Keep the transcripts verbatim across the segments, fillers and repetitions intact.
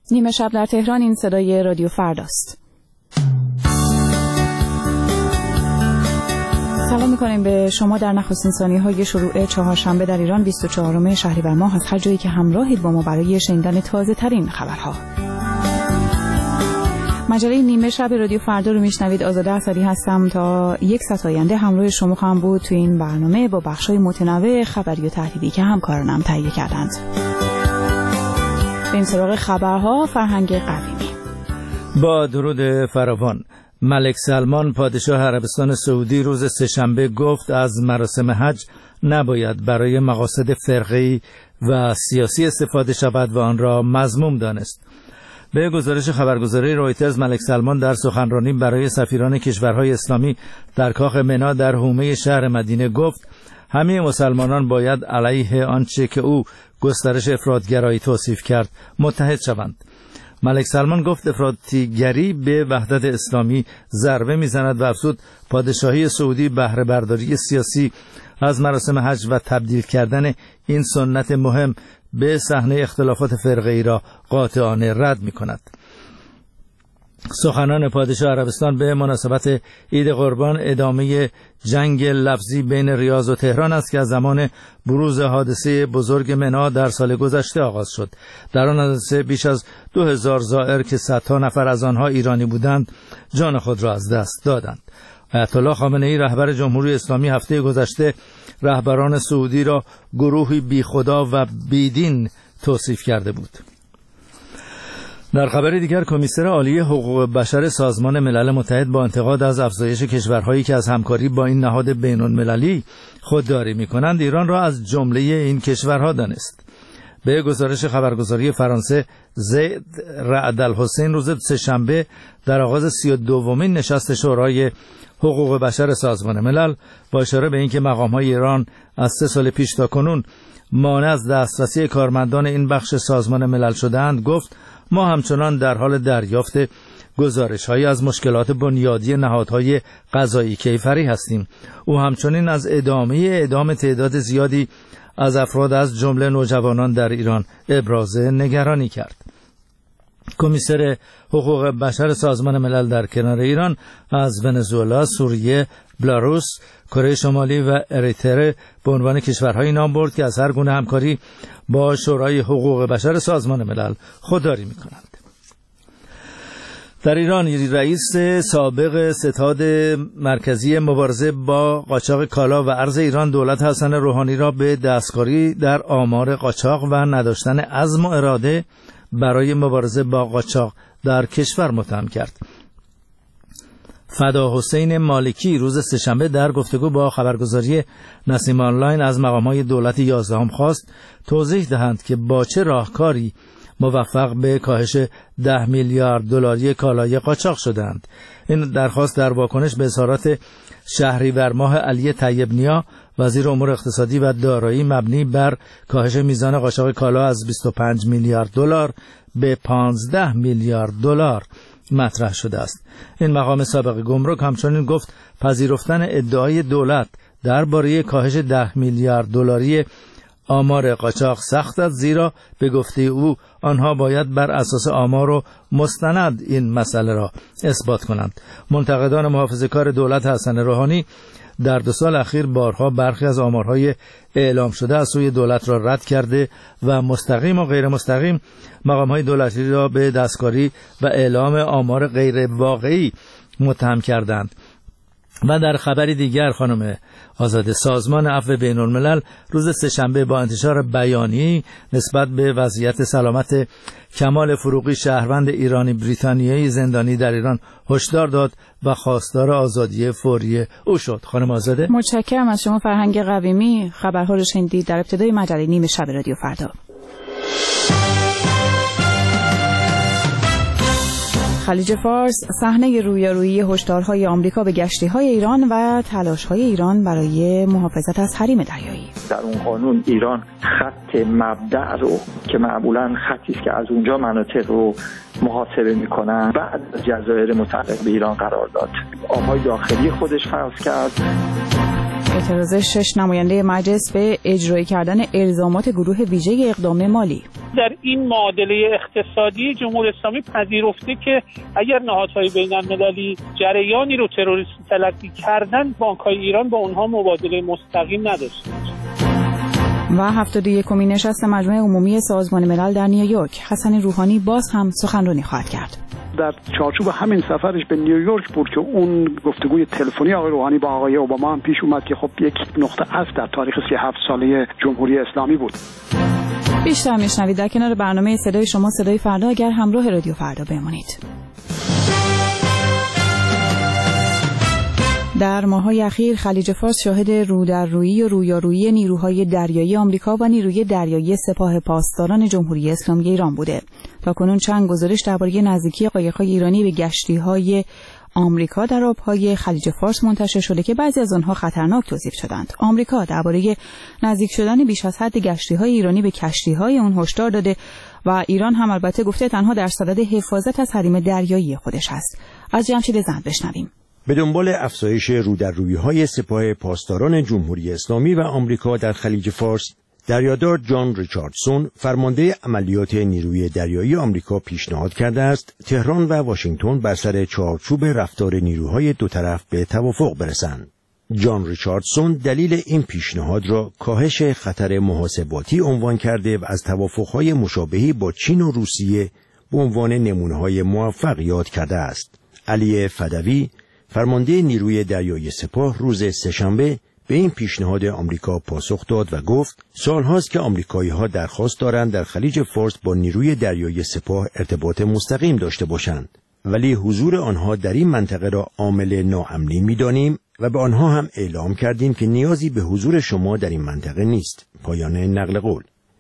نیمه شب در تهران، این صدای رادیو فرداست. سلام می‌کنیم به شما در نخستین ثانیه‌های شروع چهارشنبه در ایران بیست و چهارم شهریور ماه، از هر جایی که همراهید با ما برای شنیدن تازه‌ترین خبرها. مجله نیمه شب رادیو فردا رو میشنوید. آزاده اسدی هستم. تا یک ساعت آینده همراه شما خواهم بود تو این برنامه با بخش‌های متنوع خبری و تحلیلی که همکارانم تهیه کردند. بریم سراغ خبرها. فرهنگ قویمی. با درود فراوان. ملک سلمان پادشاه عربستان سعودی روز سه‌شنبه گفت از مراسم حج نباید برای مقاصد فرقه‌ای و سیاسی استفاده شود و آن را مذموم دانست. به گزارش خبرگزاری رویترز، ملک سلمان در سخنرانی برای سفیران کشورهای اسلامی در کاخ منا در حومه شهر مدینه گفت همه مسلمانان باید علیه آنچه که او گسترش افراطگرایی توصیف کرد متحد شوند. ملک سلمان گفت افراطیگری به وحدت اسلامی ضربه میزند و افزود پادشاهی سعودی بهره برداری سیاسی از مراسم حج و تبدیل کردن این سنت مهم به صحنه اختلافات فرقه‌ای را قاطعانه رد می‌کند. سخنان پادشاه عربستان به مناسبت عید قربان ادامه جنگ لفظی بین ریاض و تهران است که از زمان بروز حادثه بزرگ منا در سال گذشته آغاز شد. در آن حادثه بیش از دو هزار زائر که صدها نفر از آنها ایرانی بودند جان خود را از دست دادند. آیت الله خامنه ای رهبر جمهوری اسلامی هفته گذشته رهبران سعودی را گروهی بی خدا و بیدین توصیف کرده بود. در خبر دیگر، کمیسر عالی حقوق بشر سازمان ملل متحد با انتقاد از افزایش کشورهایی که از همکاری با این نهاد بین‌المللی خودداری می‌کنند ایران را از جمله این کشورها دانست. به گزارش خبرگزاری فرانسه، زید رعد الحسین روز سه‌شنبه در آغاز سی و دومین نشست شورای حقوق بشر سازمان ملل با اشاره به اینکه مقام‌های ایران از سه سال پیش تا کنون مانع از دسترسی کارمندان این بخش سازمان ملل شده‌اند گفت ما همچنان در حال دریافت گزارش‌هایی از مشکلات بنیادی نهادهای قضایی کیفری هستیم. او همچنین از ادامه اعدام تعداد زیادی از افراد از جمله نوجوانان در ایران ابراز نگرانی کرد. کمیسر حقوق بشر سازمان ملل در کنار ایران از ونزوئلا، سوریه، بلاروس، کره شمالی و اریتره به عنوان کشورهایی نام برد که از هر گونه همکاری با شورای حقوق بشر سازمان ملل خودداری می‌کنند. در ایران، رئیس سابق ستاد مرکزی مبارزه با قاچاق کالا و ارز ایران دولت حسن روحانی را به دستکاری در آمار قاچاق و نداشتن عزم و اراده برای مبارزه با قاچاق در کشور متهم کرد. فدا حسین مالکی روز سه‌شنبه در گفتگو با خبرگزاری نسیم آنلاین از مقام‌های دولت یازدهم خواست توضیح دهند که با چه راهکاری موفق به کاهش ده میلیارد دلاری کالای قاچاق شدند. این درخواست در واکنش به اظهارات شهریور ماه علی طیب نیا وزیر امور اقتصادی و دارایی مبنی بر کاهش میزان قاچاق کالا از بیست و پنج میلیارد دلار به پانزده میلیارد دلار مطرح شده است. این مقام سابق گمرک همچنین گفت پذیرفتن ادعای دولت درباره کاهش ده میلیارد دلاری آمار قاچاق سخت است، زیرا به گفته او آنها باید بر اساس آمار و مستند این مسئله را اثبات کنند. منتقدان محافظه‌کار دولت حسن روحانی در دو سال اخیر بارها برخی از آمارهای اعلام شده از سوی دولت را رد کرده و مستقیم و غیر مستقیم مقام‌های دولتی را به دستکاری و اعلام آمار غیر واقعی متهم کردند. و در خبری دیگر، خانم آزاده، سازمان عفو بین الملل روز سه‌شنبه با انتشار بیانیه‌ای نسبت به وضعیت سلامت کمال فروغی، شهروند ایرانی بریتانیایی زندانی در ایران، هشدار داد و خواستار آزادی فوری او شد. خانم آزاده، متشکرم از شما. فرهنگ قویمی خبرها رو شنیدید در ابتدای مجله نیمه شب رادیو فردا. خلیج فارس صحنه رویارویی هشدارهای آمریکا به گشتی‌های ایران و تلاش‌های ایران برای محافظت از حریم دریایی. در اون قانون ایران خط مبدأ رو که معمولاً خطی است که از اونجا مناطق رو محاسبه می‌کنن بعد از جزایر متعلق به ایران قرار داد. آب‌های داخلی خودش فرض کرد. اعتراض شش نماینده مجلس به اجرایی کردن الزامات گروه ویژه اقدام مالی. در این معادله اقتصادی جمهوری اسلامی پذیرفته که اگر نهادهای بین‌المللی جریانی رو تروریستی تلقی کردن، بانک‌های ایران با اونها مبادله مستقیم نداشته. و هفتاد و یکمین نشست مجمع عمومی سازمان ملل در نیویورک، حسن روحانی باز هم سخنرانی خواهد کرد. در چارچوب همین سفرش به نیویورک بود که اون گفتگوی تلفنی آقای روحانی با آقای اوباما هم پیش اومد که خب یک نقطه عطف در تاریخ سی و هفت ساله جمهوری اسلامی بود. بیشتر میشنوید در کنار برنامه صدای شما صدای فردا، اگر همراه رادیو فردا بمونید. در ماه‌های اخیر خلیج فارس شاهد رودررویی و رویارویی نیروهای دریایی آمریکا و نیروی دریایی سپاه پاسداران جمهوری اسلامی ایران بوده. تاکنون چند گزارش درباره نزدیکی قایق‌های ایرانی به کشتی‌های آمریکا در آب‌های خلیج فارس منتشر شده که بعضی از آنها خطرناک توصیف شدند. آمریکا درباره نزدیک شدن بیش از حد کشتی‌های ایرانی به کشتی‌های اون هشدار داده و ایران هم البته گفته تنها در صدد حفاظت از حریم دریایی خودش هست. از جمشید زند بشنویم. به دنبال افزایش رودررویی‌های سپاه پاسداران جمهوری اسلامی و آمریکا در خلیج فارس، دریادار جان ریچاردسون، فرمانده عملیات نیروی دریایی آمریکا، پیشنهاد کرده است تهران و واشنگتن بر سر چارچوب رفتار نیروهای دو طرف به توافق برسند. جان ریچاردسون دلیل این پیشنهاد را کاهش خطر محاسباتی عنوان کرده و از توافق‌های مشابهی با چین و روسیه به عنوان نمونه‌های موفق یاد کرده است. علی فدوی، فرمانده نیروی دریایی سپاه، روز سه‌شنبه به این پیشنهاد آمریکا پاسخ داد و گفت سالهاست که آمریکایی‌ها درخواست دارند در خلیج فارس با نیروی دریایی سپاه ارتباط مستقیم داشته باشند، ولی حضور آنها در این منطقه را عامل ناامنی می‌دانیم و به آنها هم اعلام کردیم که نیازی به حضور شما در این منطقه نیست. پایان نقل قول.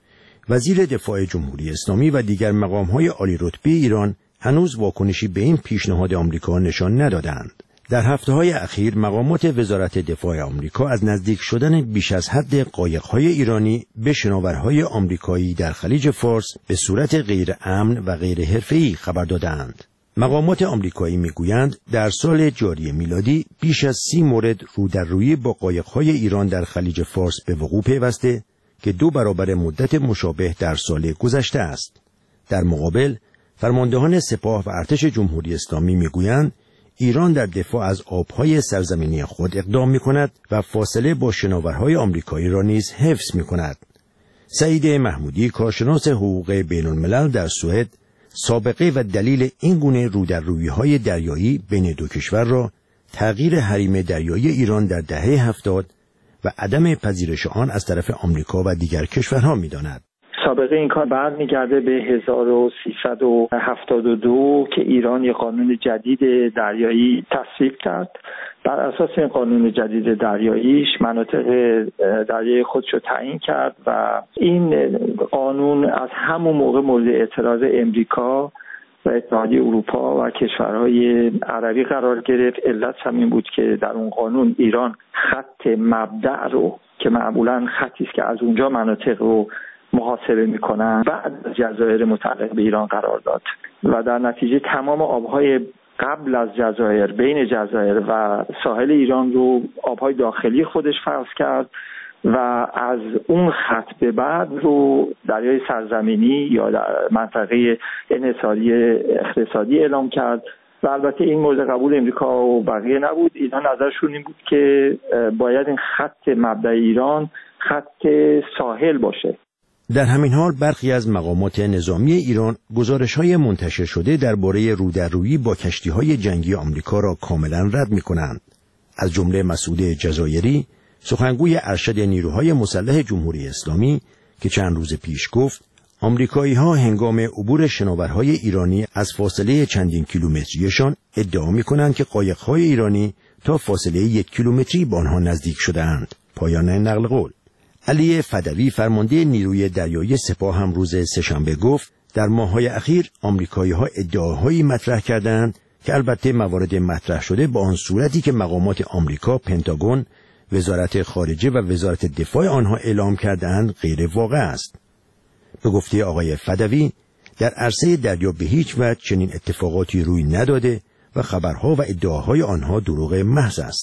وزیر دفاع جمهوری اسلامی و دیگر مقام‌های عالی رتبه ایران هنوز واکنشی به این پیشنهاد آمریکا نشان ندادند. در هفته‌های اخیر مقامات وزارت دفاع آمریکا از نزدیک شدن بیش از حد قایق‌های ایرانی به شناورهای آمریکایی در خلیج فارس به صورت غیر امن و غیر حرفه‌ای خبر دادند. مقامات آمریکایی میگویند در سال جاری میلادی بیش از سی مورد رودررویی با قایق‌های ایران در خلیج فارس به وقوع پیوسته که دو برابر مدت مشابه در سال گذشته است. در مقابل فرماندهان سپاه و ارتش جمهوری اسلامی میگویند ایران در دفاع از آبهای سرزمینی خود اقدام می‌کند و فاصله با شناورهای آمریکایی را نیز حفظ می‌کند. سعید محمودی، کارشناس حقوق بین‌الملل در سوئد، سابقه و دلیل این گونه رودررویی‌های دریایی بین دو کشور را تغییر حریم دریایی ایران در دهه هفتاد و عدم پذیرش آن از طرف آمریکا و دیگر کشورها می‌داند. سابقه این کار برمیگرده به هزار و سیصد و هفتاد و دو که ایران یک قانون جدید دریایی تصویب کرد. بر اساس این قانون جدید دریاییش مناطق دریایی خودش رو تعیین کرد و این قانون از همون موقع مورد اعتراض امریکا و اتحادیه اروپا و کشورهای عربی قرار گرفت. علت هم این بود که در اون قانون ایران خط مبدأ رو که معمولاً خطی است که از اونجا مناطق رو محاسبه میکنن بعد از جزایر متعلق به ایران قرار داد و در نتیجه تمام آبهای قبل از جزایر، بین جزایر و ساحل ایران رو آبهای داخلی خودش فرض کرد و از اون خط به بعد رو دریای سرزمینی یا در منطقه انحصاری اقتصادی اعلام کرد و البته این مورد قبول امریکا و بقیه نبود. اینا نظرشون این بود که باید این خط مبدأ ایران خط ساحل باشه. در همین حال برخی از مقامات نظامی ایران گزارش‌های منتشر شده درباره رودررویی با کشتی‌های جنگی آمریکا را کاملا رد می‌کنند. از جمله مسعود جزایری، سخنگوی ارشد نیروهای مسلح جمهوری اسلامی، که چند روز پیش گفت آمریکایی‌ها هنگام عبور شناورهای ایرانی از فاصله چندین کیلومتریشان ادعا می‌کنند که قایق‌های ایرانی تا فاصله یک کیلومتری به آنها نزدیک شده‌اند. پایان نقل قول. علی فدوی، فرمانده نیروی دریایی سپاه، هم روز سه‌شنبه گفت در ماه‌های اخیر آمریکایی‌ها ادعاهایی مطرح کردند که البته موارد مطرح شده با آن صورتی که مقامات آمریکا، پنتاگون، وزارت خارجه و وزارت دفاع آنها اعلام کردند غیر واقع است. به گفته آقای فدوی در عرصه دریا به هیچ وجه چنین اتفاقاتی روی نداده و خبرها و ادعاهای آنها دروغ محض است.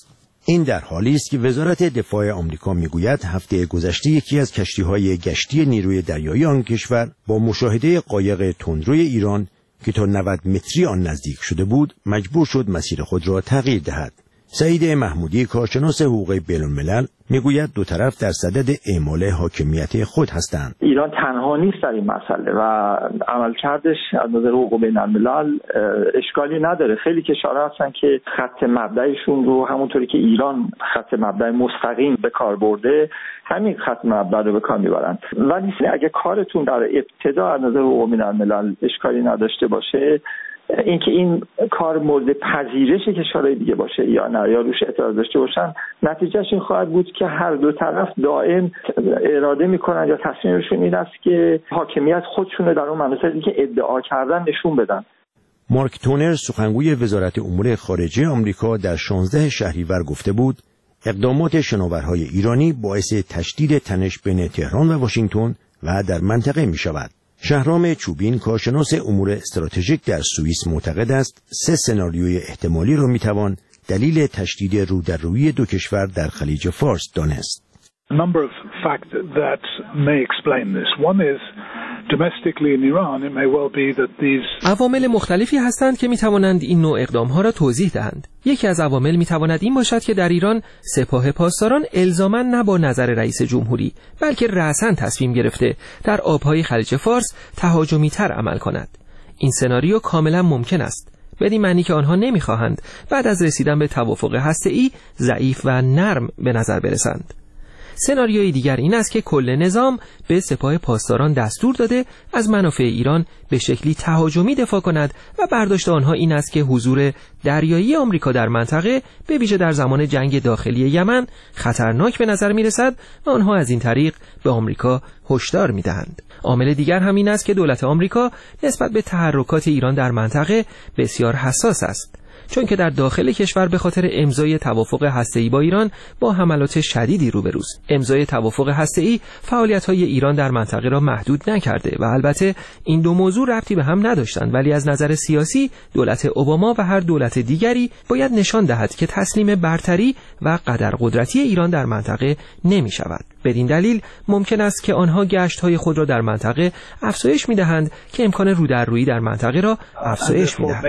این در حالی است که وزارت دفاع آمریکا میگوید هفته گذشته یکی از کشتی‌های گشتی نیروی دریایی آن کشور با مشاهده قایق تندروی ایران که تا نود متری آن نزدیک شده بود مجبور شد مسیر خود را تغییر دهد. سعید محمودی کارشناس حقوق بین‌الملل میگوید دو طرف در صدد اعمال حاکمیت خود هستند. ایران تنها نیست در این مسئله و عملکردش از نظر حقوق بین‌الملل اشکالی نداره. خیلی کشورها هستن که خط مبدأشون رو همونطوری که ایران خط مبدأ مستقیم به کار برده همین خط مبدأ رو به کار میبرن. ولی اگه کارتون در ابتدا از نظر حقوق بین‌الملل اشکالی نداشته باشه، اینکه این کار مورد پذیرش کشورهای دیگه باشه یا نه یا روش اعتراض داشته باشن، نتیجهش این خواهد بود که هر دو طرف دائم اراده میکنن یا تصمیمشون این است که حاکمیت خودشون در اون مناطقی که ادعا کردن نشون بدن. مارک تونر سخنگوی وزارت امور خارجه آمریکا در شانزده شهریور گفته بود اقدامات شناورهای ایرانی باعث تشدید تنش بین تهران و واشنگتن و در منطقه می شود. شهرام چوبین کارشناس امور استراتژیک در سوئیس معتقد است سه سناریوی احتمالی را میتوان دلیل تشدید رودررویی دو کشور در خلیج فارس دانست. A number of factors that may explain this. One is domestically in Iran it may well be that these عوامل مختلفی هستند که میتوانند این نوع اقدامها را توضیح دهند. یکی از عوامل میتواند این باشد که در ایران سپاه پاسداران الزاماً نه با نظر رئیس جمهوری بلکه رأساً تصمیم گرفته در آبهای خلیج فارس تهاجمی تر عمل کند. این سناریو کاملا ممکن است، بدین معنی که آنها نمیخواهند بعد از رسیدن به توافق هسته‌ای ضعیف و نرم به نظر برسند. سناریوی دیگر این است که کل نظام به سپاه پاسداران دستور داده از منافع ایران به شکلی تهاجمی دفاع کند و برداشت آنها این است که حضور دریایی آمریکا در منطقه به ویژه در زمان جنگ داخلی یمن خطرناک به نظر می رسد و آنها از این طریق به آمریکا هشدار می دهند. عامل دیگر هم این است که دولت آمریکا نسبت به تحرکات ایران در منطقه بسیار حساس است، چون که در داخل کشور به خاطر امضای توافق هسته‌ای با ایران با حملات شدیدی روبروست. امضای توافق هسته‌ای فعالیت‌های ایران در منطقه را محدود نکرده و البته این دو موضوع ربطی به هم نداشتند، ولی از نظر سیاسی دولت اوباما و هر دولت دیگری باید نشان دهد که تسلیم برتری و قدرقدرتی ایران در منطقه نمی‌شود. بدین دلیل ممکن است که آنها گشت‌های خود را در منطقه افزایش می‌دهند که امکان رودررویی در منطقه را افزایش می‌دهد.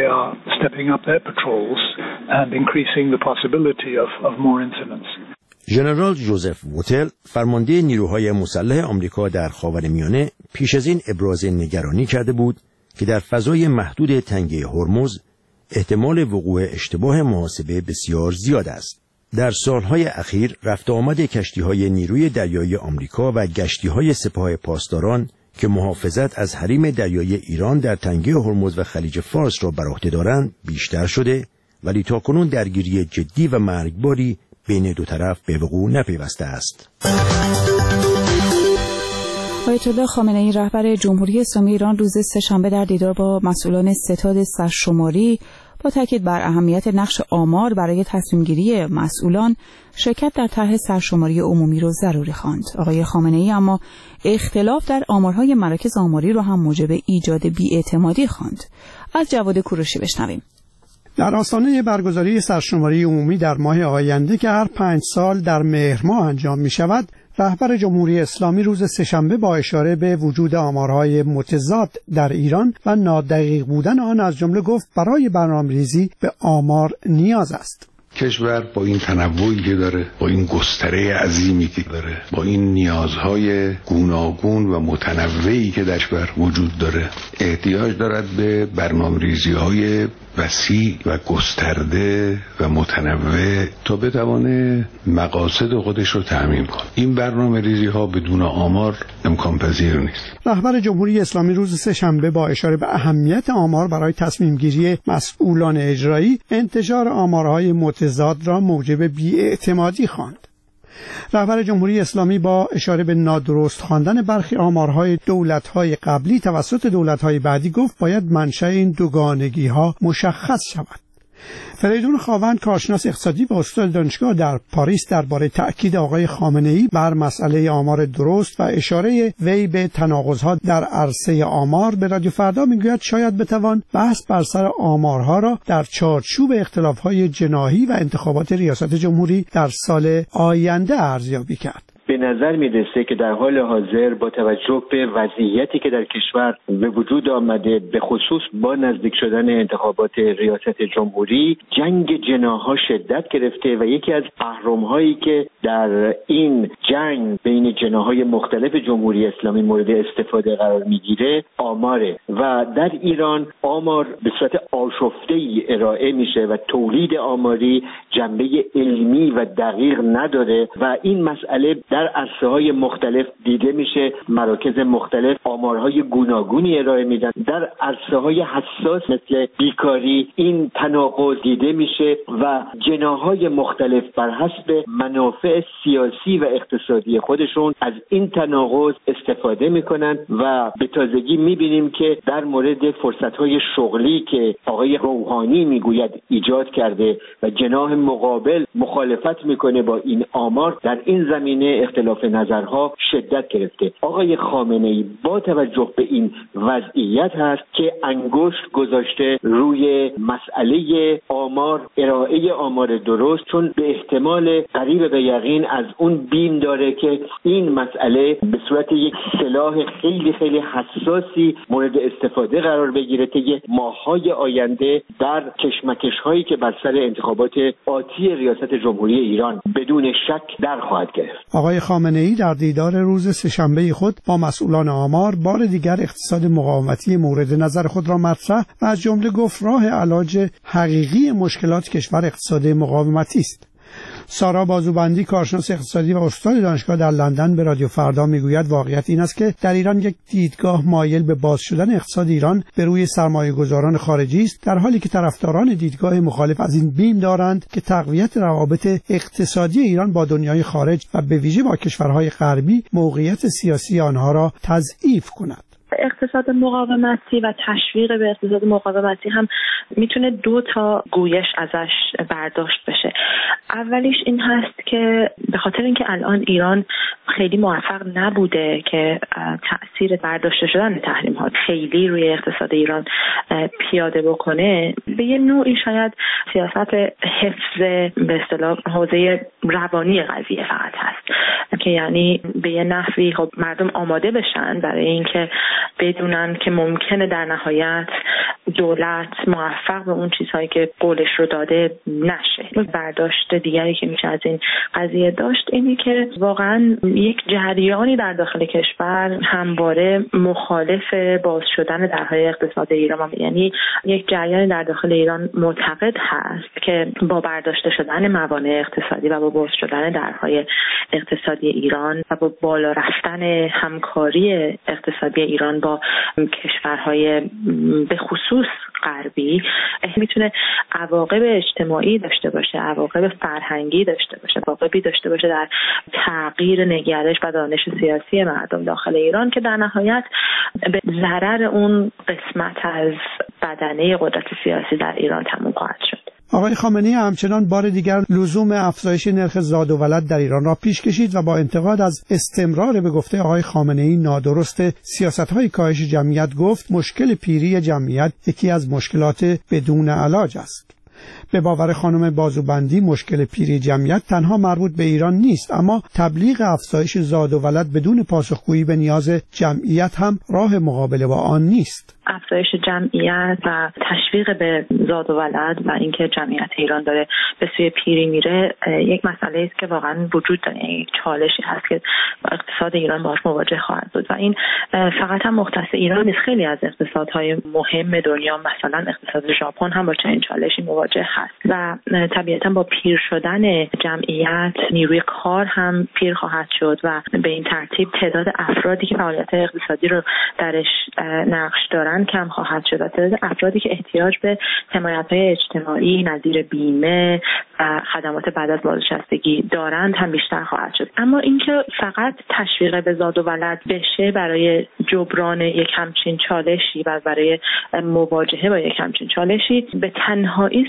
ژنرال جوزف ووتل فرمانده نیروهای مسلح آمریکا در خاورمیانه پیش از این ابراز نگرانی کرده بود که در فضای محدود تنگه هرمز احتمال وقوع اشتباه محاسبه بسیار زیاد است. در سالهای اخیر رفت آمد کشتی‌های نیروی دریایی آمریکا و گشتی‌های سپاه پاسداران که محافظت از حریم دریایی ایران در تنگه هرمز و خلیج فارس را بر عهده دارند بیشتر شده، ولی تاکنون درگیری جدی و مرگباری بین دو طرف به وقوع نپیوسته است. آیت الله خامنه‌ای رهبر جمهوری اسلامی ایران روز سه‌شنبه در دیدار با مسئولان ستاد سرشماری با تاکید بر اهمیت نقش آمار برای تصمیم‌گیری مسئولان شرکت در طرح سرشماری عمومی را ضروری خواند. آقای خامنه‌ای اما اختلاف در آمارهای مراکز آماری را هم موجب ایجاد بی‌اعتمادی خواند. از جواد کوروشی بشنویم. در آستانه برگزاری سرشماری عمومی در ماه آینده که هر پنج سال در مهر ماه انجام می شود، رهبر جمهوری اسلامی روز سه‌شنبه با اشاره به وجود آمارهای متضاد در ایران و نادقیق بودن آن از جمله گفت برای برنامه‌ریزی به آمار نیاز است. کشور با این تنوعی که داره، با این گستره عظیمی که داره، با این نیازهای گوناگون و متنوعی که در کشور وجود داره، احتیاج دارد به برنامه‌ریزی‌های وسیع و گسترده و متنوع تا بتوانه مقاصد خودش رو تأمین کنه. این برنامه‌ریزی‌ها بدون آمار امکان پذیر نیست. رهبر جمهوری اسلامی روز سه‌شنبه با اشاره به اهمیت آمار برای تصمیم گیری مسئولان اجرایی، انتشار آمارهای متضاد را موجب بی‌اعتمادی خواند. رهبر جمهوری اسلامی با اشاره به نادرست خواندن برخی آمارهای دولت‌های قبلی توسط دولت‌های بعدی گفت باید منشأ این دوگانگی‌ها مشخص شود. فریدون خاوند، کارشناس اقتصادی و استاد دانشگاه در پاریس، درباره تأکید آقای خامنه‌ای بر مسئله آمار درست و اشاره وی به تناقض‌ها در عرصه آمار به رادیو فردا میگوید شاید بتوان بحث بر سر آمارها را در چارچوب اختلاف‌های جناحی و انتخابات ریاست جمهوری در سال آینده ارزیابی کرد. به نظر میرسه که در حال حاضر با توجه به وضعیتی که در کشور به وجود آمده، به خصوص با نزدیک شدن انتخابات ریاست جمهوری، جنگ جناح‌ها شدت گرفته و یکی از اهرم‌هایی که در این جنگ بین جناح‌های مختلف جمهوری اسلامی مورد استفاده قرار میگیره آماره و در ایران آمار به صورت آشفته‌ای ارائه میشه و تولید آماری جنبه علمی و دقیق نداره و این مسئله در عرصه‌های مختلف دیده میشه. مراکز مختلف آمارهای گوناگونی ارائه میدن. در عرصه‌های حساس مثل بیکاری این تناقض دیده میشه و جناح‌های مختلف بر حسب منافع سیاسی و اقتصادی خودشون از این تناقض استفاده میکنن و به تازگی میبینیم که در مورد فرصت‌های شغلی که آقای روحانی میگوید ایجاد کرده و جناح مقابل مخالفت میکنه با این آمار، در این زمینه اختلاف نظرها شدت گرفته. آقای خامنه‌ای با توجه به این وضعیت هست که انگشت گذاشته روی مسئله آمار، ارائه آمار درست، چون به احتمال قریب به یقین از اون بیم داره که این مسئله به صورت یک سلاح خیلی خیلی حساسی مورد استفاده قرار بگیره طی ماه‌های آینده در کشمکش‌هایی که بر سر انتخابات آتی ریاست جمهوری ایران بدون شک در خواهد گرفت. آقای خامنه‌ای در دیدار روز سه‌شنبه خود با مسئولان آمار بار دیگر اقتصاد مقاومتی مورد نظر خود را مطرح و از جمله گفت راه علاج حقیقی مشکلات کشور اقتصاد مقاومتی است. سارا بازوبندی، کارشناس اقتصادی و استاد دانشگاه در لندن، به رادیو فردا میگوید واقعیت این است که در ایران یک دیدگاه مایل به باز شدن اقتصاد ایران به روی سرمایه‌گذاران خارجی است، در حالی که طرفداران دیدگاه مخالف از این بیم دارند که تقویت روابط اقتصادی ایران با دنیای خارج و به ویژه با کشورهای غربی موقعیت سیاسی آنها را تضعیف کند. اقتصاد مقاومتی و تشویق به اقتصاد مقاومتی هم میتونه دو تا گویش ازش برداشت بشه. اولیش این هست که به خاطر اینکه الان ایران خیلی موفق نبوده که تأثیر برداشته شدن تحریم ها خیلی روی اقتصاد ایران پیاده بکنه، به یه نوعی شاید سیاست حفظ به اصطلاح حوزه روانی قضیه فقط هست که یعنی به یه نحوی خب مردم آماده بشن برای اینکه بدونن که ممکنه در نهایت دولت موفق به اون چیزهایی که قولش رو داده نشه. برداشت دیگری که میشه از این قضیه داشت اینی که واقعا یک جریانی در داخل کشور همواره مخالف باز شدن درهای اقتصاد ایران، یعنی یک جریانی در داخل ایران معتقد هست که با برداشته شدن موانع اقتصادی و با باز شدن درهای اقتصادی ایران و با بالا رفتن همکاری اقتصادی ایران با کشورهای به خصوص غربی میتونه عواقب اجتماعی داشته باشه، عواقب فرهنگی داشته باشه، عواقبی داشته باشه در تغییر نگرش و دانش سیاسی مردم داخل ایران که در نهایت به ضرر اون قسمت از بدنه قدرت سیاسی در ایران تموم خواهد شد. آقای خامنه‌ای همچنان بار دیگر لزوم افزایش نرخ زاد و ولد در ایران را پیش کشید و با انتقاد از استمرار به گفته آقای خامنه‌ای نادرست سیاست‌های کاهش جمعیت گفت مشکل پیری جمعیت یکی از مشکلات بدون علاج است. به باور خانم بازوبندی مشکل پیری جمعیت تنها مربوط به ایران نیست، اما تبلیغ افزایش زاد و ولد بدون پاسخگویی به نیاز جمعیت هم راه مقابله با آن نیست. افزایش جمعیت و تشویق به زاد و ولد و اینکه جمعیت ایران داره به سوی پیری میره یک مسئله است که واقعا وجود داره، یک چالشی هست که اقتصاد ایران باهاش مواجه خواهد بود و این فقط هم مختص ایران نیست. خیلی از اقتصادهای مهم دنیا مثلا اقتصاد ژاپن هم با چنین چالشی مواجه هست و طبیعتا با پیر شدن جمعیت نیروی کار هم پیر خواهد شد و به این ترتیب تعداد افرادی که فعالیت اقتصادی رو درش نقش دارن کم خواهد شد و تعداد افرادی که احتیاج به حمایت‌های اجتماعی نظیر بیمه و خدمات بعد از بازنشستگی دارند هم بیشتر خواهد شد. اما اینکه فقط تشویق به زاد و ولد بشه برای جبران یک همچین چالشی و برای مواجهه با یک همچین چالشی به تنهایی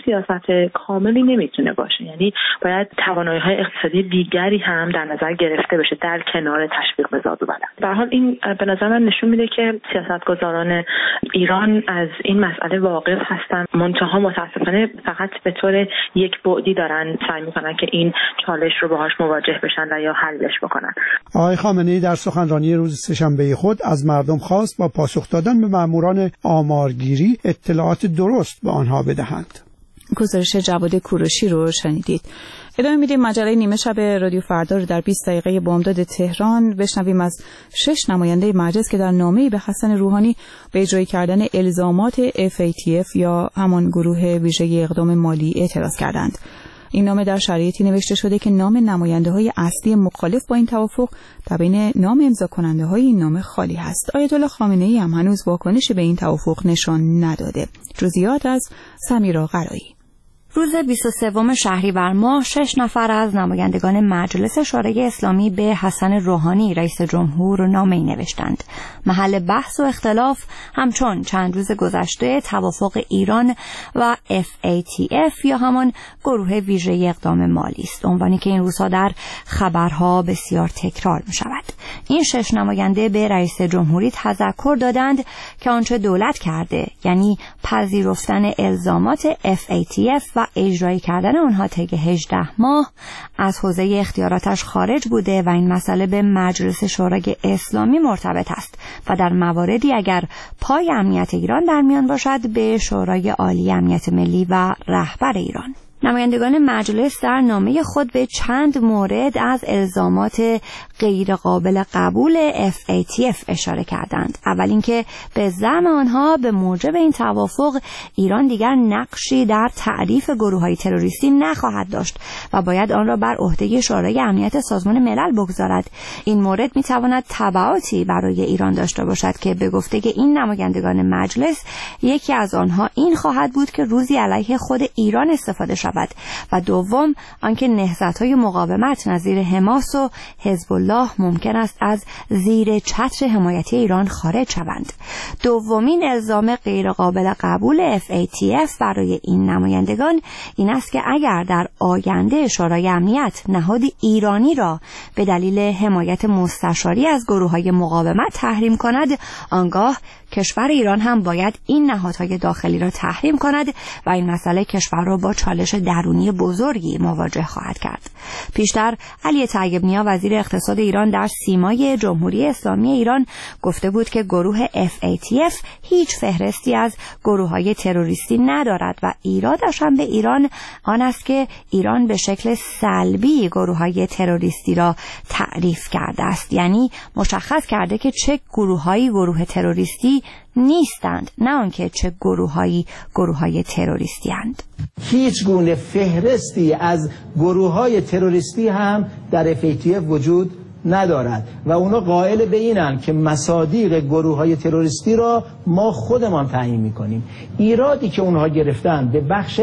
سیاست کاملی نمیتونه باشه. یعنی باید توانایی‌های اقتصادی دیگری هم در نظر گرفته بشه در کنار تشویق به زاد و ولد. به هر حال این به نظر من نشون میده که سیاستگزاران ایران از این مسئله واقف هستن، منتها متاسفانه فقط به طور یک بعدی دارن سعی میکنن که این چالش رو باهاش مواجه بشن و یا حلش بکنن. آقای خامنه‌ای در سخنرانی روز سه‌شنبه خود از مردم خواست با پاسخ دادن به ماموران آمارگیری اطلاعات درست به آنها بدهند. گزارش جواد کوروشی رو شنیدید. ادامه میدیم مجله نیمه شب رادیو فردا رو در بیست دقیقه بامداد تهران بشنویم از شش نماینده مجلس که در نامه‌ای به حسن روحانی به اجرای کردن الزامات اف ای تی اف یا همان گروه ویژه اقدام مالی اعتراض کردند. این نامه در شرایطی نوشته شده که نام نماینده‌های اصلی مخالف با این توافق در بین نام امضا کننده‌های این نامه خالی هست. آیت الله خامنه‌ای هم هنوز واکنشی به این توافق نشان نداده. جزئیات از سمیرا قرایی. روز بیست و سوم شهریور ماه شش نفر از نمایندگان مجلس شورای اسلامی به حسن روحانی رئیس جمهور نامه‌ای نوشتند. محل بحث و اختلاف همچون چند روز گذشته توافق ایران و اف ای تی اف یا همان گروه ویژه اقدام مالی است، عنوانی که این روزها در خبرها بسیار تکرار می شود. این شش نماینده به رئیس جمهوری تذکر دادند که آنچه دولت کرده، یعنی پذیرفتن الزامات اف ای تی اف و اجرایی کردن آنها طی هجده ماه از حوزه اختیاراتش خارج بوده و این مسئله به مجلس شورای اسلامی مرتبط است و در مواردی اگر پای امنیت ایران در میان باشد به شورای عالی امنیت ملی و رهبر ایران. نمایندگان مجلس در نامه خود به چند مورد از الزامات غیر قابل قبول اف ای تی اف اشاره کردند. اول اینکه به زعم آنها به موجب این توافق ایران دیگر نقشی در تعریف گروه‌های تروریستی نخواهد داشت و باید آن را بر عهده شورای امنیت سازمان ملل بگذارد. این مورد میتواند تبعاتی برای ایران داشته باشد که به گفته این نمایندگان مجلس یکی از آنها این خواهد بود که روزی علیه خود ایران استفاده شود و دوم آنکه نهضت‌های مقاومت نظیر حماس و حزب الله ممکن است از زیر چتر حمایتی ایران خارج شوند. دومین الزام غیرقابل قبول اف ای تی اف برای این نمایندگان این است که اگر در آینده شورای امنیت نهادی ایرانی را به دلیل حمایت مستشاری از گروه‌های مقاومت تحریم کند، آنگاه کشور ایران هم باید این نهادهای داخلی را تحریم کند و این مسئله کشور را با چالش درونی بزرگی مواجه خواهد کرد. پیشتر علی طیب نیا وزیر اقتصاد ایران در سیمای جمهوری اسلامی ایران گفته بود که گروه اف ای تی اف هیچ فهرستی از گروه‌های تروریستی ندارد و ایرادش هم به ایران آن است که ایران به شکل سلبی گروه‌های تروریستی را تعریف کرده است، یعنی مشخص کرده که چه گروه‌هایی گروه تروریستی نیستند، نه آنکه چه گروه‌هایی گروه‌های تروریستی اند. هیچ گونه فهرستی از گروه‌های تروریستی هم در اف ای تی اف وجود ندارد و اونا قائل به اینن که مصادیق گروه‌های تروریستی را ما خودمان تعیین می‌کنیم. ایرادی که اونها گرفتن به بخش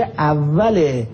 اول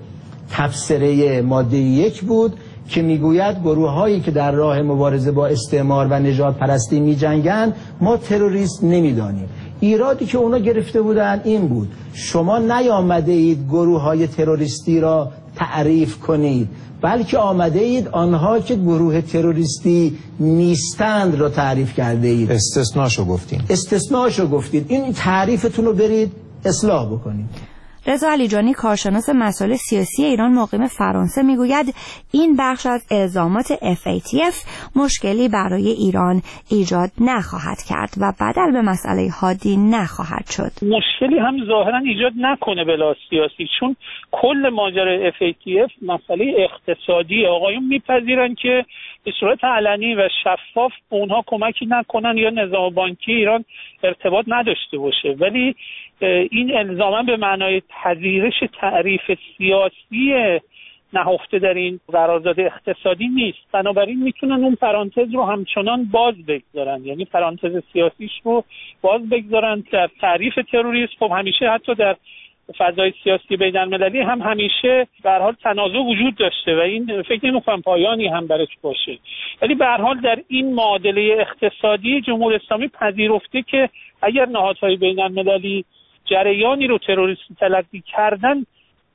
تفسیره ماده یک بود که میگوید گروه‌هایی که در راه مبارزه با استعمار و نژاد پرستی می‌جنگند ما تروریست نمی‌دانیم. ایرادی که اونا گرفته بودن این بود: شما نیامده اید گروه‌های تروریستی را تعریف کنید، بلکه آمده اید آنها که گروه تروریستی نیستند را تعریف کرده اید. استثناشو گفتین. استثناشو گفتید. این تعریفتون رو برید اصلاح بکنید. رضا علیجانی کارشناس مسائل سیاسی ایران مقیم فرانسه میگوید این بخش از الزامات اف ای تی اف مشکلی برای ایران ایجاد نخواهد کرد و بدل به مسئله حادی نخواهد شد. مشکلی هم ظاهرا ایجاد نکنه بلا سیاسی، چون کل ماجرای اف ای تی اف مسئله اقتصادی. آقایون میپذیرن که به صورت علنی و شفاف اونها کمکی نکنن یا نظام بانکی ایران ارتباط نداشته باشه، ولی این الزاما به معنای پذیرش تعریف سیاسی نهفته در این قرارداد اقتصادی نیست. بنابراین میتونن اون پرانتز رو همچنان باز بگذارن، یعنی پرانتز سیاسیش رو باز بگذارن. در تعریف تروریسم خب همیشه حتی در فضای سیاسی بین‌المللی هم همیشه به هر حال تنازع وجود داشته و این فکر نمی‌کنم پایانی هم برش باشه، ولی به هر حال در این معادله اقتصادی جمهوری اسلامی پذیرفته که اگر نهادهای بین‌المللی جریانی رو تروریستی تلقی کردن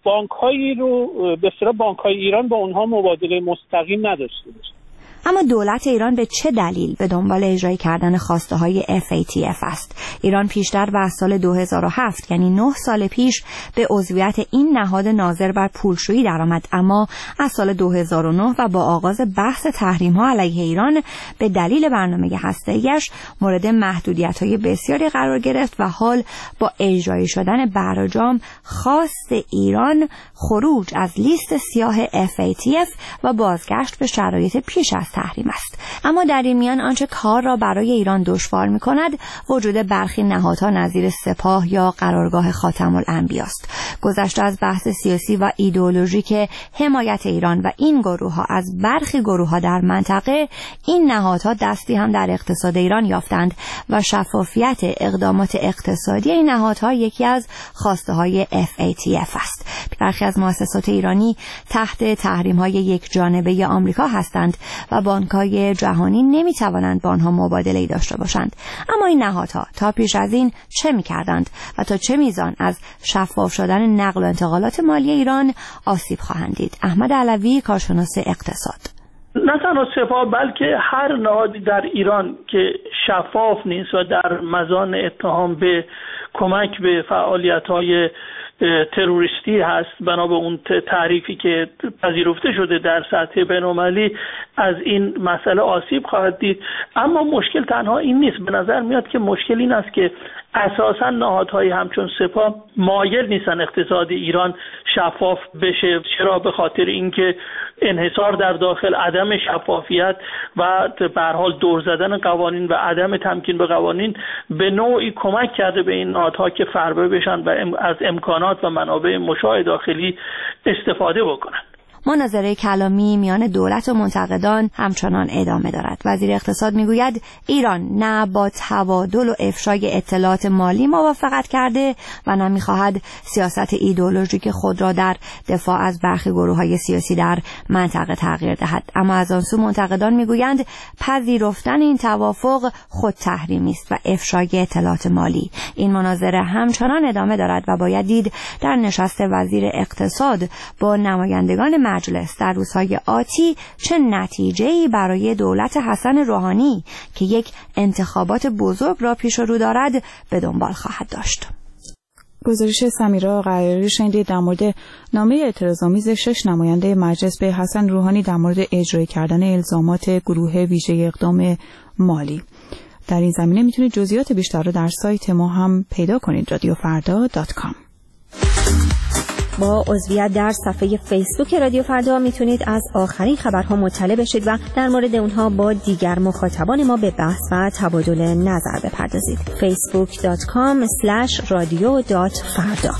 بانک‌هایی رو به اصطلاح بانک‌های ایران با اونها مبادله مستقیم نداشته باشه. اما دولت ایران به چه دلیل به دنبال اجرای کردن خواسته های اف ای تی اف است؟ ایران پیشتر و از سال دو هزار و هفت یعنی نه سال پیش به عضویت این نهاد ناظر بر پولشویی درآمد، اما از سال دو هزار و نه و با آغاز بحث تحریم ها علیه ایران به دلیل برنامه هسته‌ایش مورد محدودیت های بسیاری قرار گرفت و حال با اجرای شدن برجام خواست ایران خروج از لیست سیاه اف ای تی اف و بازگشت به شرایط پیش از تحریم است. اما در این میان آنچه کار را برای ایران دشوار می‌کند وجود برخی نهادها نظیر سپاه یا قرارگاه خاتم الانبیا است. گذشته از بحث سیاسی و ایدئولوژیک حمایت ایران و این گروه‌ها از برخی گروه‌ها در منطقه، این نهادها دستی هم در اقتصاد ایران یافتند و شفافیت اقدامات اقتصادی این نهادها یکی از خواسته‌های اف ای تی اف است. برخی از مؤسسات ایرانی تحت تحریم‌های یک جانبه آمریکا هستند و بانک‌های جهانی نمی‌توانند با آنها مبادله‌ای داشته باشند. اما این نهادها تا پیش از این چه می‌کردند و تا چه میزان از شفاف شدن نقل و انتقالات مالی ایران آسیب خواهند دید؟ احمد علوی، کارشناس اقتصاد: نه تنها سپاه بلکه هر نهادی در ایران که شفاف نیست و در مزان اتهام به کمک به فعالیت‌های تروریستی هست بنا به اون تعریفی که پذیرفته شده در سطح بین‌المللی، از این مسئله آسیب خواهد دید. اما مشکل تنها این نیست. به نظر میاد که مشکل این است که اساساً نهادهایی همچون سپاه مایل نیستن اقتصاد ایران شفاف بشه. چرا؟ به خاطر اینکه انحصار در داخل، عدم شفافیت و به هر حال دور زدن قوانین و عدم تمکین به قوانین به نوعی کمک کرده به این نهادها که فربه بشن و از امکانات و منابع مشاع داخلی استفاده بکنن. مناظره کلامی میان دولت و منتقدان همچنان ادامه دارد. وزیر اقتصاد میگوید ایران نه با تبادل و افشای اطلاعات مالی موافقت کرده و نه میخواهد سیاست ایدئولوژیک خود را در دفاع از برخی گروه‌های سیاسی در منطقه تغییر دهد. اما از آن سو منتقدان میگویند پذیرفتن این توافق خود تحریمی است و افشای اطلاعات مالی. این مناظره همچنان ادامه دارد و باید دید در نشست وزیر اقتصاد با نمایندگان مجلس در روزهای آتی چه نتیجه‌ای برای دولت حسن روحانی که یک انتخابات بزرگ را پیش رو دارد به دنبال خواهد داشت. گزارش سمیرا قراری شنیدید در مورد نامه اعتراض‌آمیز شش نماینده مجلس به حسن روحانی در مورد اجرای کردن الزامات گروه ویژه اقدام مالی. در این زمینه میتونید جزئیات بیشتر رو در سایت ما هم پیدا کنید، رادیو فردا دات کام. با عضویت در صفحه فیسبوک رادیو فردا میتونید از آخرین خبرها مطلع بشید و در مورد اونها با دیگر مخاطبان ما به بحث و تبادل نظر بپردازید. فیسبوک دات کام اسلش رادیو دات فردا.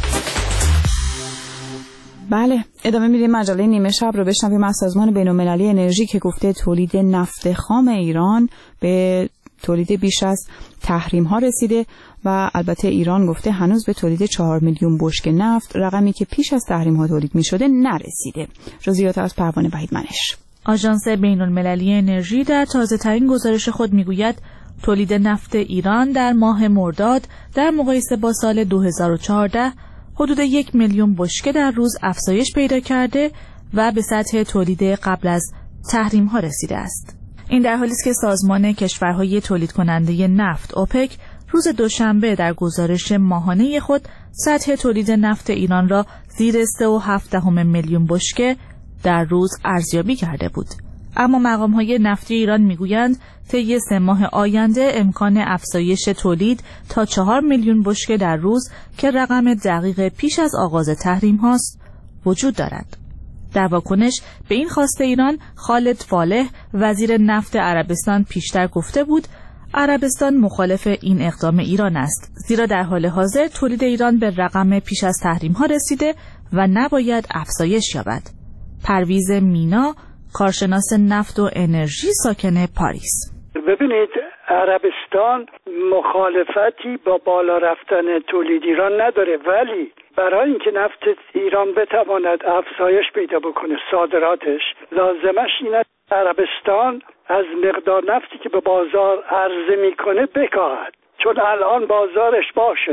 بله، ادامه میدیم مجله نیمه شب رو بشنویم از سازمان بین‌المللی انرژی که گفته تولید نفت خام ایران به تولید بیش از تحریم ها رسیده و البته ایران گفته هنوز به تولید چهار میلیون بشکه نفت، رقمی که پیش از تحریم ها تولید می شده، نرسیده. جزئیات از پروانه وحید منش. آژانس بین‌المللی انرژی در تازه ترین گزارش خود می گوید تولید نفت ایران در ماه مرداد در مقایسه با سال دو هزار و چهارده حدود یک میلیون بشکه در روز افزایش پیدا کرده و به سطح تولید قبل از تحریم ها رسیده است. این در حالی است که سازمان کشورهای تولید کننده نفت اوپک روز دوشنبه در گزارش ماهانه خود سطح تولید نفت ایران را زیر سه و هفت دهم میلیون بشکه در روز ارزیابی کرده بود. اما مقام‌های نفتی ایران میگویند طی سه ماه آینده امکان افزایش تولید تا چهار میلیون بشکه در روز که رقم دقیق پیش از آغاز تحریم هاست وجود دارد. در واکنش به این خواست ایران، خالد فالح وزیر نفت عربستان پیشتر گفته بود عربستان مخالف این اقدام ایران است، زیرا در حال حاضر تولید ایران به رقم پیش از تحریم ها رسیده و نباید افزایش یابد. پرویز مینا، کارشناس نفت و انرژی ساکن پاریس: ببینید، عربستان مخالفتی با بالا رفتن تولید ایران نداره، ولی برای اینکه نفت ایران بتواند افزایش پیدا بکنه صادراتش، لازمش اینه عربستان از مقدار نفتی که به بازار عرضه میکنه بکاهد، چون الان بازارش باز شده.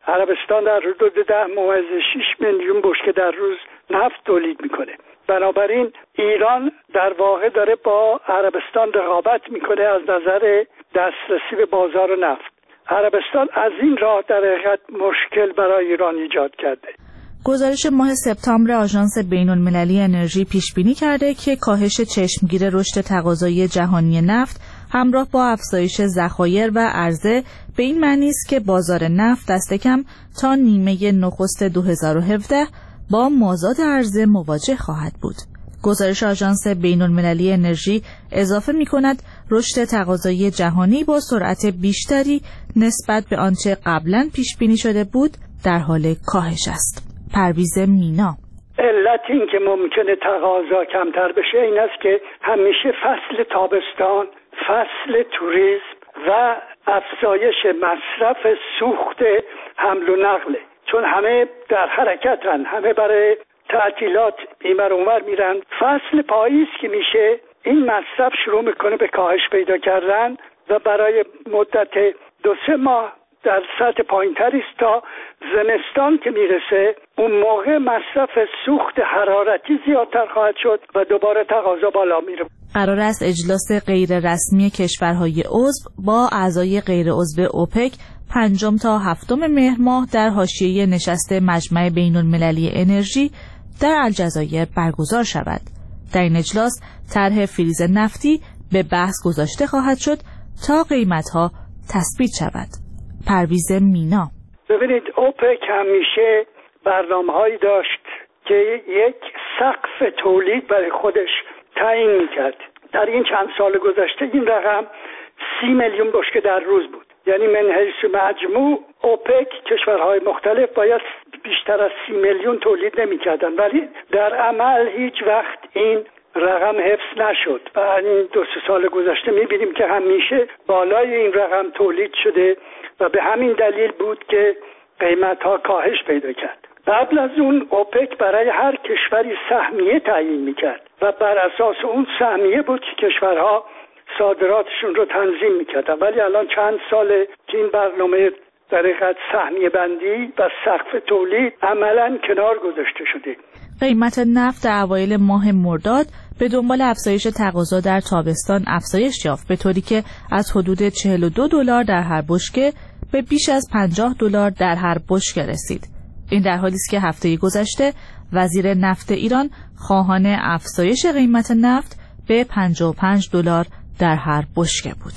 عربستان در حدود ده ممیز شش میلیون بشکه در روز نفت تولید میکنه. بنابراین ایران در واقع داره با عربستان رقابت میکنه از نظر دسترسی به بازار نفت. عربستان از این راه در حقیقت مشکل برای ایران ایجاد کرده. گزارش ماه سپتامبر آژانس بین‌المللی انرژی پیش بینی کرده که کاهش چشمگیر رشد تقاضای جهانی نفت همراه با افزایش ذخایر و عرضه به این معنی است که بازار نفت دست کم تا نیمه نخست دو هزار و هفده با مازاد عرضه مواجه خواهد بود. گزارش آژانس بین‌المللی انرژی اضافه می‌کند رشد تقاضای جهانی با سرعت بیشتری نسبت به آنچه قبلاً پیش بینی شده بود در حال کاهش است. پرویز مینا: علت این که ممکنه تقاضا کمتر بشه این است که همیشه فصل تابستان، فصل توریسم و افزایش مصرف سوخت حمل و نقله، چون همه در حرکتن، همه برای تعطیلات اینور اونور میرن. فصل پاییز که میشه این مصرف شروع میکنه به کاهش پیدا کردن و برای مدت دو سه ماه در سطح پایین‌تری است تا زمستان که میرسه اون موقع مصرف سوخت حرارتی زیادتر خواهد شد و دوباره تقاضا بالا میره. قرار است اجلاس غیر رسمی کشورهای عضو با اعضای غیر عضو اوپک پنجم تا هفتم مهر ماه در حاشیه نشست مجمع بین‌المللی انرژی در الجزایر برگزار شود. در این اجلاس طرح فریز نفتی به بحث گذاشته خواهد شد تا قیمت‌ها تثبیت شود. پرویز مینا: ببینید اوپک همیشه برنامه‌هایی داشت که یک سقف تولید برای خودش تعیین می‌کرد. در این چند سال گذشته این رقم سی میلیون بشکه در روز بود. یعنی من حیث مجموع اوپک کشورهای مختلف باید بیشتر از سی میلیون تولید نمی‌کردن، ولی در عمل هیچ وقت این رقم حفظ نشد و این دو سه سال گذشته می‌بینیم که همیشه بالای این رقم تولید شده و به همین دلیل بود که قیمت‌ها کاهش پیدا کرد. قبل از اون اوپک برای هر کشوری سهمیه تعیین می‌کرد و بر اساس اون سهمیه بود که کشورها صادراتشون رو تنظیم می‌کردن، ولی الان چند ساله که این برنامه در حقیقت سهمیه بندی و سقف تولید عملاً کنار گذاشته شده. قیمت نفت در اوایل ماه مرداد به دنبال افزایش تقاضا در تابستان افزایش یافت، به طوری که از حدود چهل و دو دلار در هر بشکه به بیش از پنجاه دلار در هر بشکه رسید. این در حالی است که هفته گذشته وزیر نفت ایران خواهان افزایش قیمت نفت به پنجاه و پنج دلار در هر بشکه بود.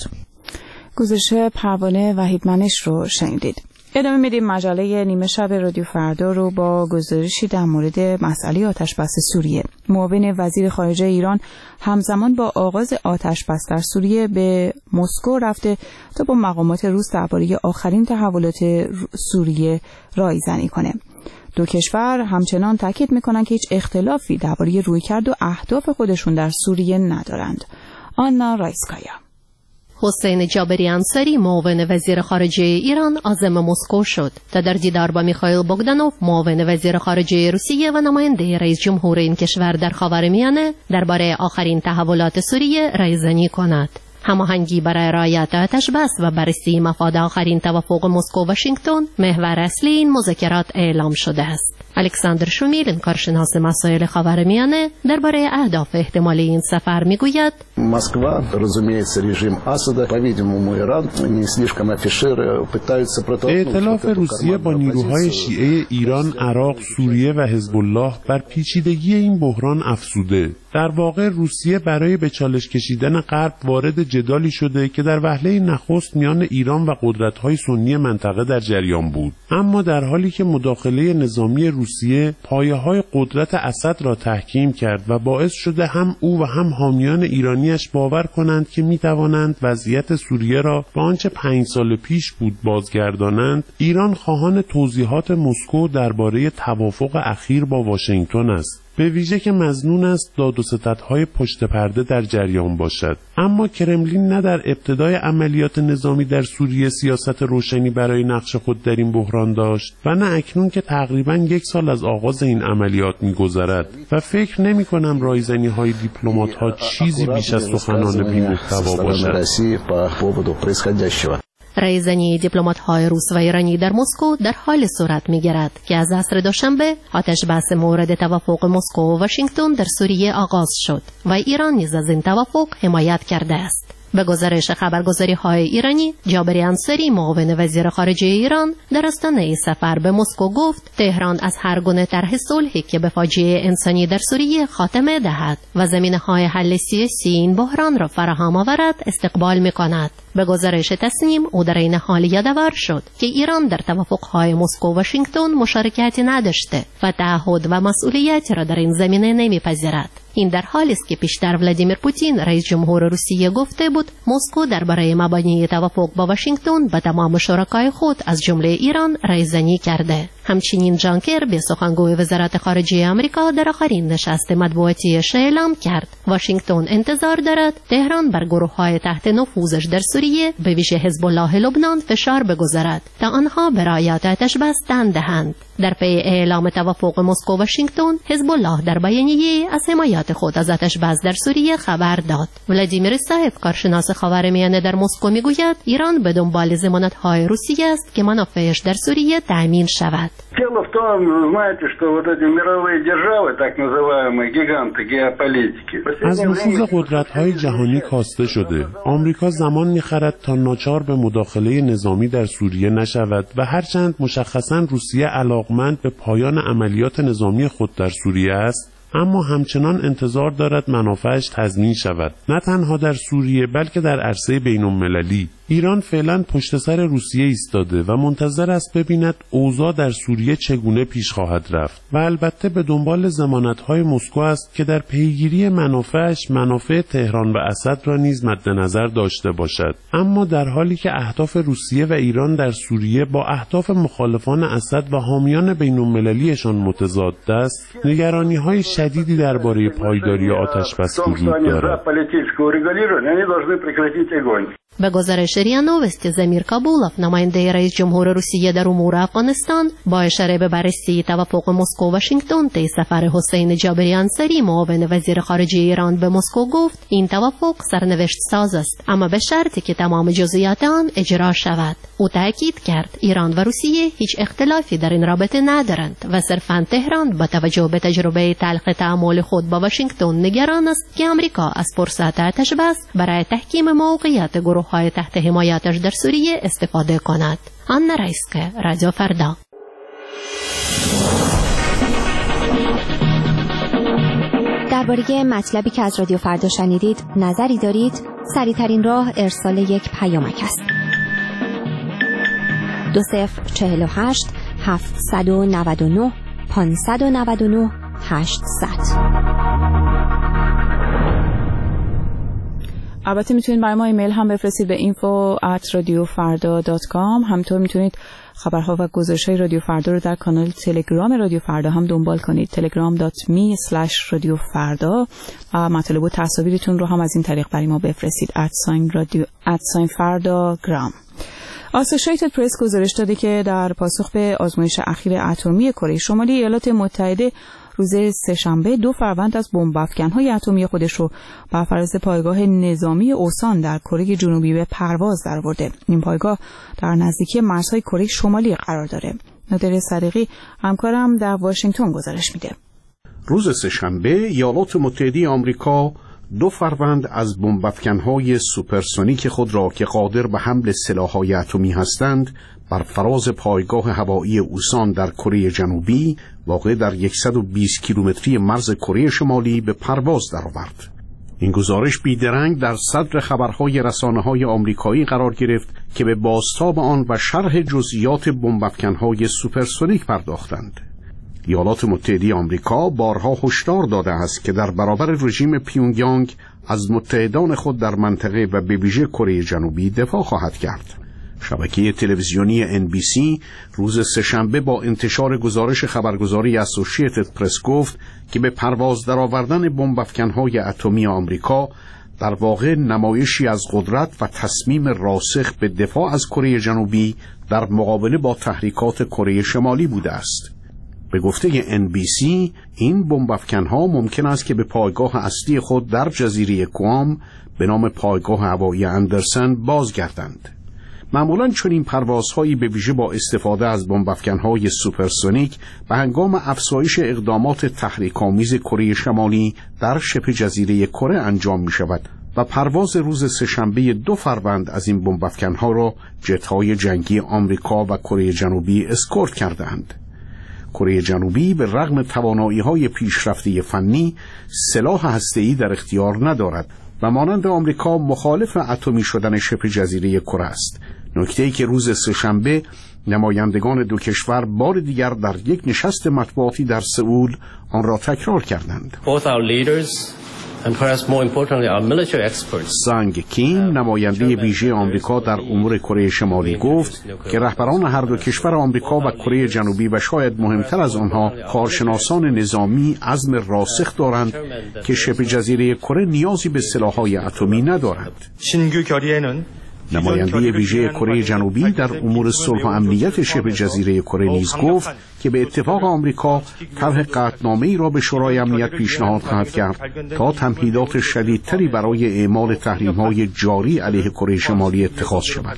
گزارش پروانه وحیدمنش رو شنیدید. ادامه میدیم مجله نیمه شب رادیو فردا رو با گزارشی در مورد مسئله آتش‌بس سوریه. معاون وزیر خارجه ایران همزمان با آغاز آتش‌بس در سوریه به مسکو رفته تا با مقامات روس درباره آخرین تحولات سوریه رایزنی کنه. دو کشور همچنان تاکید میکنن که هیچ اختلافی درباره رویکرد و اهداف خودشون در سوریه ندارند. آنا رایسکایا: حسین جابری انصاری معاون وزیر خارجه ایران عازم مسکو شد تا در دیدار با میخائیل بوگدانوف معاون وزیر خارجه روسیه و نماینده رئیس جمهور این کشور در خاورمیانه درباره آخرین تحولات سوریه رایزنی کند. هماهنگی برای رعایت آتش‌بس و بررسی مفاد آخرین توافق مسکو و واشنگتن محور اصلی این مذاکرات اعلام شده است. الکساندر شومیل، کارشناس مسائل خاورمیانه، درباره اهداف احتمالی این سفر میگوید: Москва, разумеется, режим Асада, по-видимому, Иран не слишком афишируя пытаются протолкнуть. ائتلاف روسیه با نیروهای شیعه ایران، عراق، سوریه و حزب الله بر پیچیدگی این بحران افزوده. در واقع روسیه برای به چالش کشیدن غرب وارد جدالی شده که در وهله نخست میان ایران و قدرت‌های سنی منطقه در جریان بود، اما در حالی که مداخله نظامی روسیه پایه‌های قدرت اسد را تحکیم کرد و باعث شده هم او و هم حامیان ایرانیش باور کنند که می‌توانند وضعیت سوریه را به آنچه پنج سال پیش بود بازگردانند، ایران خواهان توضیحات مسکو درباره توافق اخیر با واشنگتن است، به ویژه که مظنون است داد و ستدهای پشت پرده در جریان باشد. اما کرملین نه در ابتدای عملیات نظامی در سوریه سیاست روشنی برای نقش خود در این بحران داشت و نه اکنون که تقریباً یک سال از آغاز این عملیات می‌گذرد و فکر نمی‌کنم رایزنی‌های دیپلمات‌ها چیزی بیش از سخنان بی‌محتوا باشد. رایزنی دیپلمات‌های روس و ایرانی در مسکو در حال صورت می‌گیرد که از عصر دوشنبه آتش بس مورد توافق مسکو و واشنگتن در سوریه آغاز شد و ایران نیز از این توافق حمایت کرده است. به گزارش خبرگزاری‌های ایرانی، جابر انصاری معاون وزیر خارجه ایران در آستانه سفر به مسکو گفت تهران از هر گونه طرح صلحی که به فاجعه انسانی در سوریه خاتمه دهد و زمینه‌های حل سیاسی این بحران را فراهم آورد استقبال می‌کند. به گزارش تسنیم او در این حال یادآور شد که ایران در توافق‌های مسکو و واشنگتن مشارکتی نداشته و تعهد و مسئولیتی را در این زمینه نمی‌پذیرد. این در حالی است که پیشتر ولادیمیر پوتین رئیس جمهور روسیه گفته بود مسکو درباره مبانی توافق با واشنگتن به تمام شرکای خود از جمله ایران رایزنی کرده. همچنین جان کربی سخنگوی وزارت خارجه آمریکا در آخرین نشست مطبوعاتی اعلام کرد واشنگتن انتظار دارد تهران بر گروه‌های تحت نفوذش در سوریه به ویژه حزب الله لبنان فشار بگذارد تا آنها به رعایت آتش بس تن دهند. در پی اعلام توافق مسکو و واشنگتن، حزب الله در بیانیه‌ای از حمایت خود از آتش بس در سوریه خبر داد. ولادیمیر صاحب کارشناس خاورمیانه در مسکو میگوید ایران به دنبال ضمانت‌های روسیه است که منافعش در سوریه تأمین شود. Дело в том, знаете, что вот эти мировые державы, так называемые гиганты геополитики. از نفوذ قدرت‌های جهانی کاسته شده. آمریکا زمان می‌خرد تا ناچار به مداخله نظامی در سوریه نشود و هرچند مشخصاً روسیه علاقمند به پایان عملیات نظامی خود در سوریه است، اما همچنان انتظار دارد منافعش تضمین شود، نه تنها در سوریه بلکه در عرصه بین‌المللی. ایران فعلا پشت سر روسیه ایستاده و منتظر است ببیند اوضاع در سوریه چگونه پیش خواهد رفت و البته به دنبال ضمانت‌های مسکو است که در پیگیری منافعش منافع تهران و اسد را نیز مد نظر داشته باشد. اما در حالی که اهداف روسیه و ایران در سوریه با اهداف مخالفان اسد و حامیان بین‌المللیشان متضاد است، نگرانی‌های شدیدی درباره پایداری آتش بس وجود دارد. به گزارش ریا نووستی زمیر کابولوف نماینده رئیس جمهور روسیه در امور افغانستان با اشاره به بررسی توافق مسکو و واشنگتن طی سفر حسین جابری انصاری معاون وزیر خارجه ایران به مسکو گفت این توافق سرنوشت ساز است اما به شرطی که تمام جزئیات آن اجرا شود. او تاکید کرد ایران و روسیه هیچ اختلافی در این رابطه ندارند و صرفاً تهران با توجه به تجربه تلخ تعامل خود با واشنگتن نگران است که آمریکا از فرصت آتش بس برای تحکیم موقعیت گروه های تحت حمایتش در سوریه استفاده کند. آنا رایسکه، رادیو فردا. درباره مطلبی که از رادیو فردا شنیدید نظری دارید؟ سریع‌ترین راه ارسال یک پیامک است. دو صفر چهل و هشت هفتصد و نود و نه پانصد و نود و نه هشتصد. البته میتونید برای ما ایمیل هم بفرستید به info at رادیو فردا دات کام. همینطور میتونید خبرها و گزارش‌های رادیو فردا رو در کانال تلگرام رادیو فردا هم دنبال کنید. تلگرام دات می اسلش رادیو فردا و مطالب و تصاویرتون رو هم از این طریق برای ما بفرستید. ادساین رادیو ادساین فردا گرام. آسوشیتد پرس گزارش داده که در پاسخ به آزمایش اخیر اتمی کره شمالی، ایالات متحده روز سه‌شنبه دو فروند از بمب افکن‌های اتمی خودش رو بر فراز پایگاه نظامی اوسان در کره جنوبی به پرواز درآورده. این پایگاه در نزدیکی مرزهای کره شمالی قرار داره. نادر صدیقی همکارم در واشنگتن گزارش میده. روز سه‌شنبه ایالات متحده آمریکا دو فروند از بمب افکن‌های سوپرسونیک خود را که قادر به حمل سلاح‌های اتمی هستند بر فراز پایگاه هوایی اوسان در کره جنوبی واقع در صد و بیست کیلومتری مرز کره شمالی به پرواز درآورد. این گزارش بیدرنگ در صدر خبرهای رسانه‌های آمریکایی قرار گرفت که به بازتاب آن و شرح جزئیات بمب افکن‌های سوپرسونیک پرداختند. ایالات متحده آمریکا بارها هشدار داده است که در برابر رژیم پیونگیانگ از متحدان خود در منطقه و به ویژه کره جنوبی دفاع خواهد کرد. شبکه تلویزیونی ان بی سی روز سه‌شنبه با انتشار گزارش خبرگزاری اسوسییتد پرس گفت که به پرواز درآوردن بمب افکن‌های اتمی آمریکا در واقع نمایشی از قدرت و تصمیم راسخ به دفاع از کره جنوبی در مقابله با تحریکات کره شمالی بوده است. به گفته ان بی سی این بمب افکن‌ها ممکن است که به پایگاه اصلی خود در جزیره کوام به نام پایگاه هوایی اندرسن بازگردند. معمولاً چنین پروازهایی به ویژه با استفاده از بمب‌افکن‌های سوپرسونیک به هنگام افزایش اقدامات تحریک‌آمیز کره شمالی در شبه جزیره کره انجام می‌شود و پرواز روز سه‌شنبه دو فروند از این بمب‌افکن‌ها را جت‌های جنگی آمریکا و کره جنوبی اسکورت کردند. کره جنوبی به رغم توانایی‌های پیشرفته فنی سلاح هسته‌ای در اختیار ندارد و مانند آمریکا مخالف اتمی شدن شبه جزیره کره است. نکته‌ای که روز سه‌شنبه نمایندگان دو کشور بار دیگر در یک نشست مطبوعاتی در سئول آن را تکرار کردند. سانگ کین نماینده ویژه آمریکا در امور کره شمالی گفت که رهبران هر دو کشور آمریکا و کره جنوبی و شاید مهمتر از آنها کارشناسان نظامی عزم راسخ دارند که شبه جزیره کره نیازی به سلاح‌های اتمی ندارد. نماینده ویژه کره جنوبی در امور صلح و امنیت شبه جزیره کره نیز گفت که به اتفاق آمریکا طرح قطعنامه‌ای را به شورای امنیت پیشنهاد خواهد کرد تا تمهیدات شدیدتری برای اعمال تحریم‌های جاری علیه کره شمالی اتخاذ شود.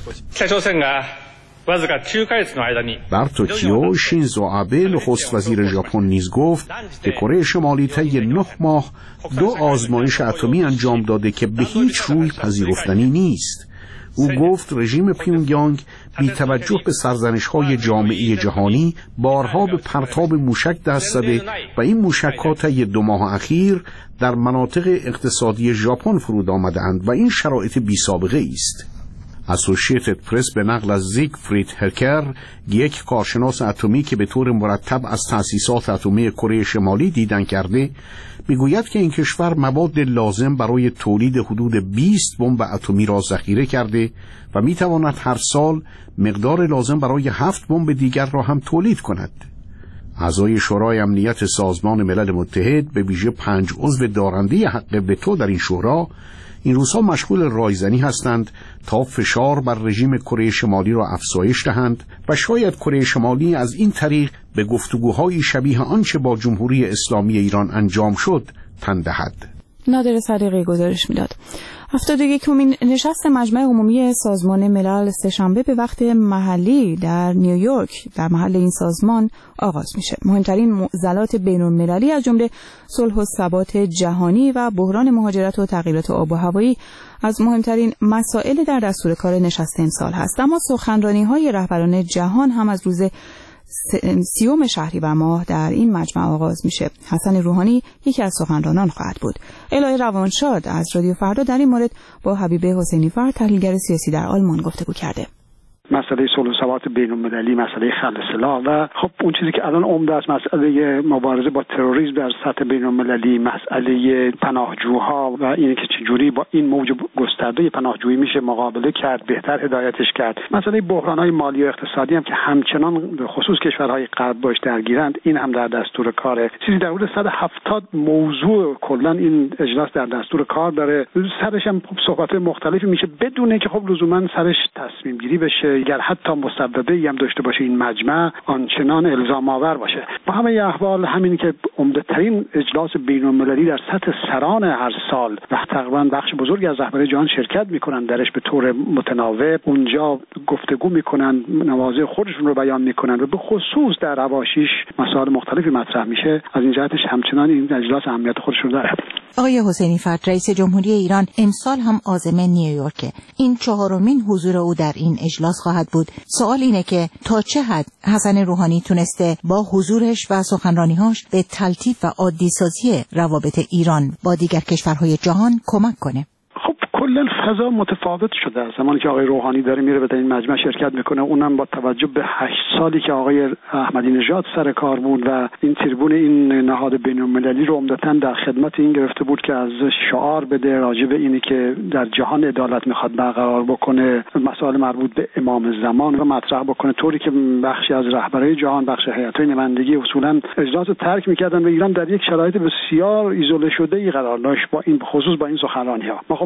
در توکیو شینزو آبه نخست وزیر ژاپن نیز گفت که کره شمالی طی نه ماه دو آزمایش اتمی انجام داده که به هیچ روی پذیرفتنی نیست. او گفت رژیم پیونگیانگ بی توجه به سرزنش‌های جامعه جهانی بارها به پرتاب موشک دست زده و این موشک‌ها طی دو ماه اخیر در مناطق اقتصادی ژاپن فرود آمده‌اند و این شرایط بی سابقه است. اسوسییتد پرس به نقل از زیگفرید هرکر، یک کارشناس اتمی که به طور مرتب از تأسیسات اتمی کره شمالی دیدن کرده، میگوید که این کشور مواد لازم برای تولید حدود بیست بمب اتمی را ذخیره کرده و میتواند هر سال مقدار لازم برای هفت بمب دیگر را هم تولید کند. اعضای شورای امنیت سازمان ملل متحد به ویژه پنج عضو دارنده حق وتو در این شورا این روزها مشغول رایزنی هستند تا فشار بر رژیم کره شمالی را افزایش دهند و شاید کره شمالی از این طریق به گفتگوهای شبیه آنچه با جمهوری اسلامی ایران انجام شد تن دهد. نادر صدیقی گزارش میداد. هفتاد و یکمین نشست مجمع عمومی سازمان ملل سه‌شنبه به وقت محلی در نیویورک در محل این سازمان آغاز میشه. مهمترین معضلات بین‌المللی از جمله صلح و ثبات جهانی و بحران مهاجرت و تغییرات آب و هوایی از مهمترین مسائل در دستور کار نشست امسال هست. اما سخنرانی‌های رهبران جهان هم از روز سیوم شهریور ماه در این مجمع آغاز میشه. حسن روحانی یکی از سخنرانان خواهد بود. الهه روانشاد از رادیو فردا در این مورد با حبیب حسینی فر، تحلیلگر سیاسی در آلمان، گفتگو کرده. مسئله صلح و ثبات بین‌المللی، مسئله خلع سلاح و خب اون چیزی که الان عمده است مسئله مبارزه با تروریسم در سطح بین‌المللی، مسئله پناهجوها و اینه که چجوری با این موج گسترده پناهجویی میشه مقابله کرد، بهتر هدایتش کرد. مسئله بحران‌های مالی و اقتصادی هم که همچنان به خصوص کشورهای غرب باش درگیرند، این هم در دستور کاره. چیزی در حدود صد و هفتاد موضوع کلا این اجلاس در دستور کار داره. سرش هم صحبت مختلفی میشه بدون که خب لزوما سرش تصمیم گیری بشه، اگر حتی مسببه‌ای هم داشته باشه این مجمع آنچنان الزام آور باشه. با همه احوال همین که عمده ترین اجلاس بین‌المللی در سطح سران هر سال و تقریبا بخش بزرگی از رهبران جهان شرکت میکنن درش به طور متناوب، اونجا گفتگو میکنن، مواضع خودشون رو بیان میکنن و به خصوص در حواشیش مسائل مختلفی مطرح میشه. از این جهتش همچنان این اجلاس اهمیت خودش رو داره. آقای حسینی فر، رئیس جمهوری ایران امسال هم عازم نیویورک، این چهارمین حضور او در این اجلاس خواهد بود. سوال اینه که تا چه حد حسن روحانی تونسته با حضورش و سخنرانی‌هاش به تلطیف و عادی‌سازی روابط ایران با دیگر کشورهای جهان کمک کنه. کلا فضا متفاوت شده از زمانی که آقای روحانی داره میره به این مجمع شرکت میکنه، اونم با توجه به هشت سالی که آقای احمدی نژاد سر کار بود و این تریبون این نهاد بین‌المللی رو عمدتاً در خدمت این گرفته بود که از شعار بده راجع به اینی که در جهان عدالت میخواد برقرار بکنه، مسائل مربوط به امام زمان رو مطرح بکنه، طوری که بخشی از رهبران جهان، بخش هیئت‌های نمایندگی اصولاً اجلاس رو ترک میکردن و ایران در یک شرایط بسیار ایزوله شده ای قرار داشت با این خصوص با این سخنرانی‌ها. ما خب می‌دونیم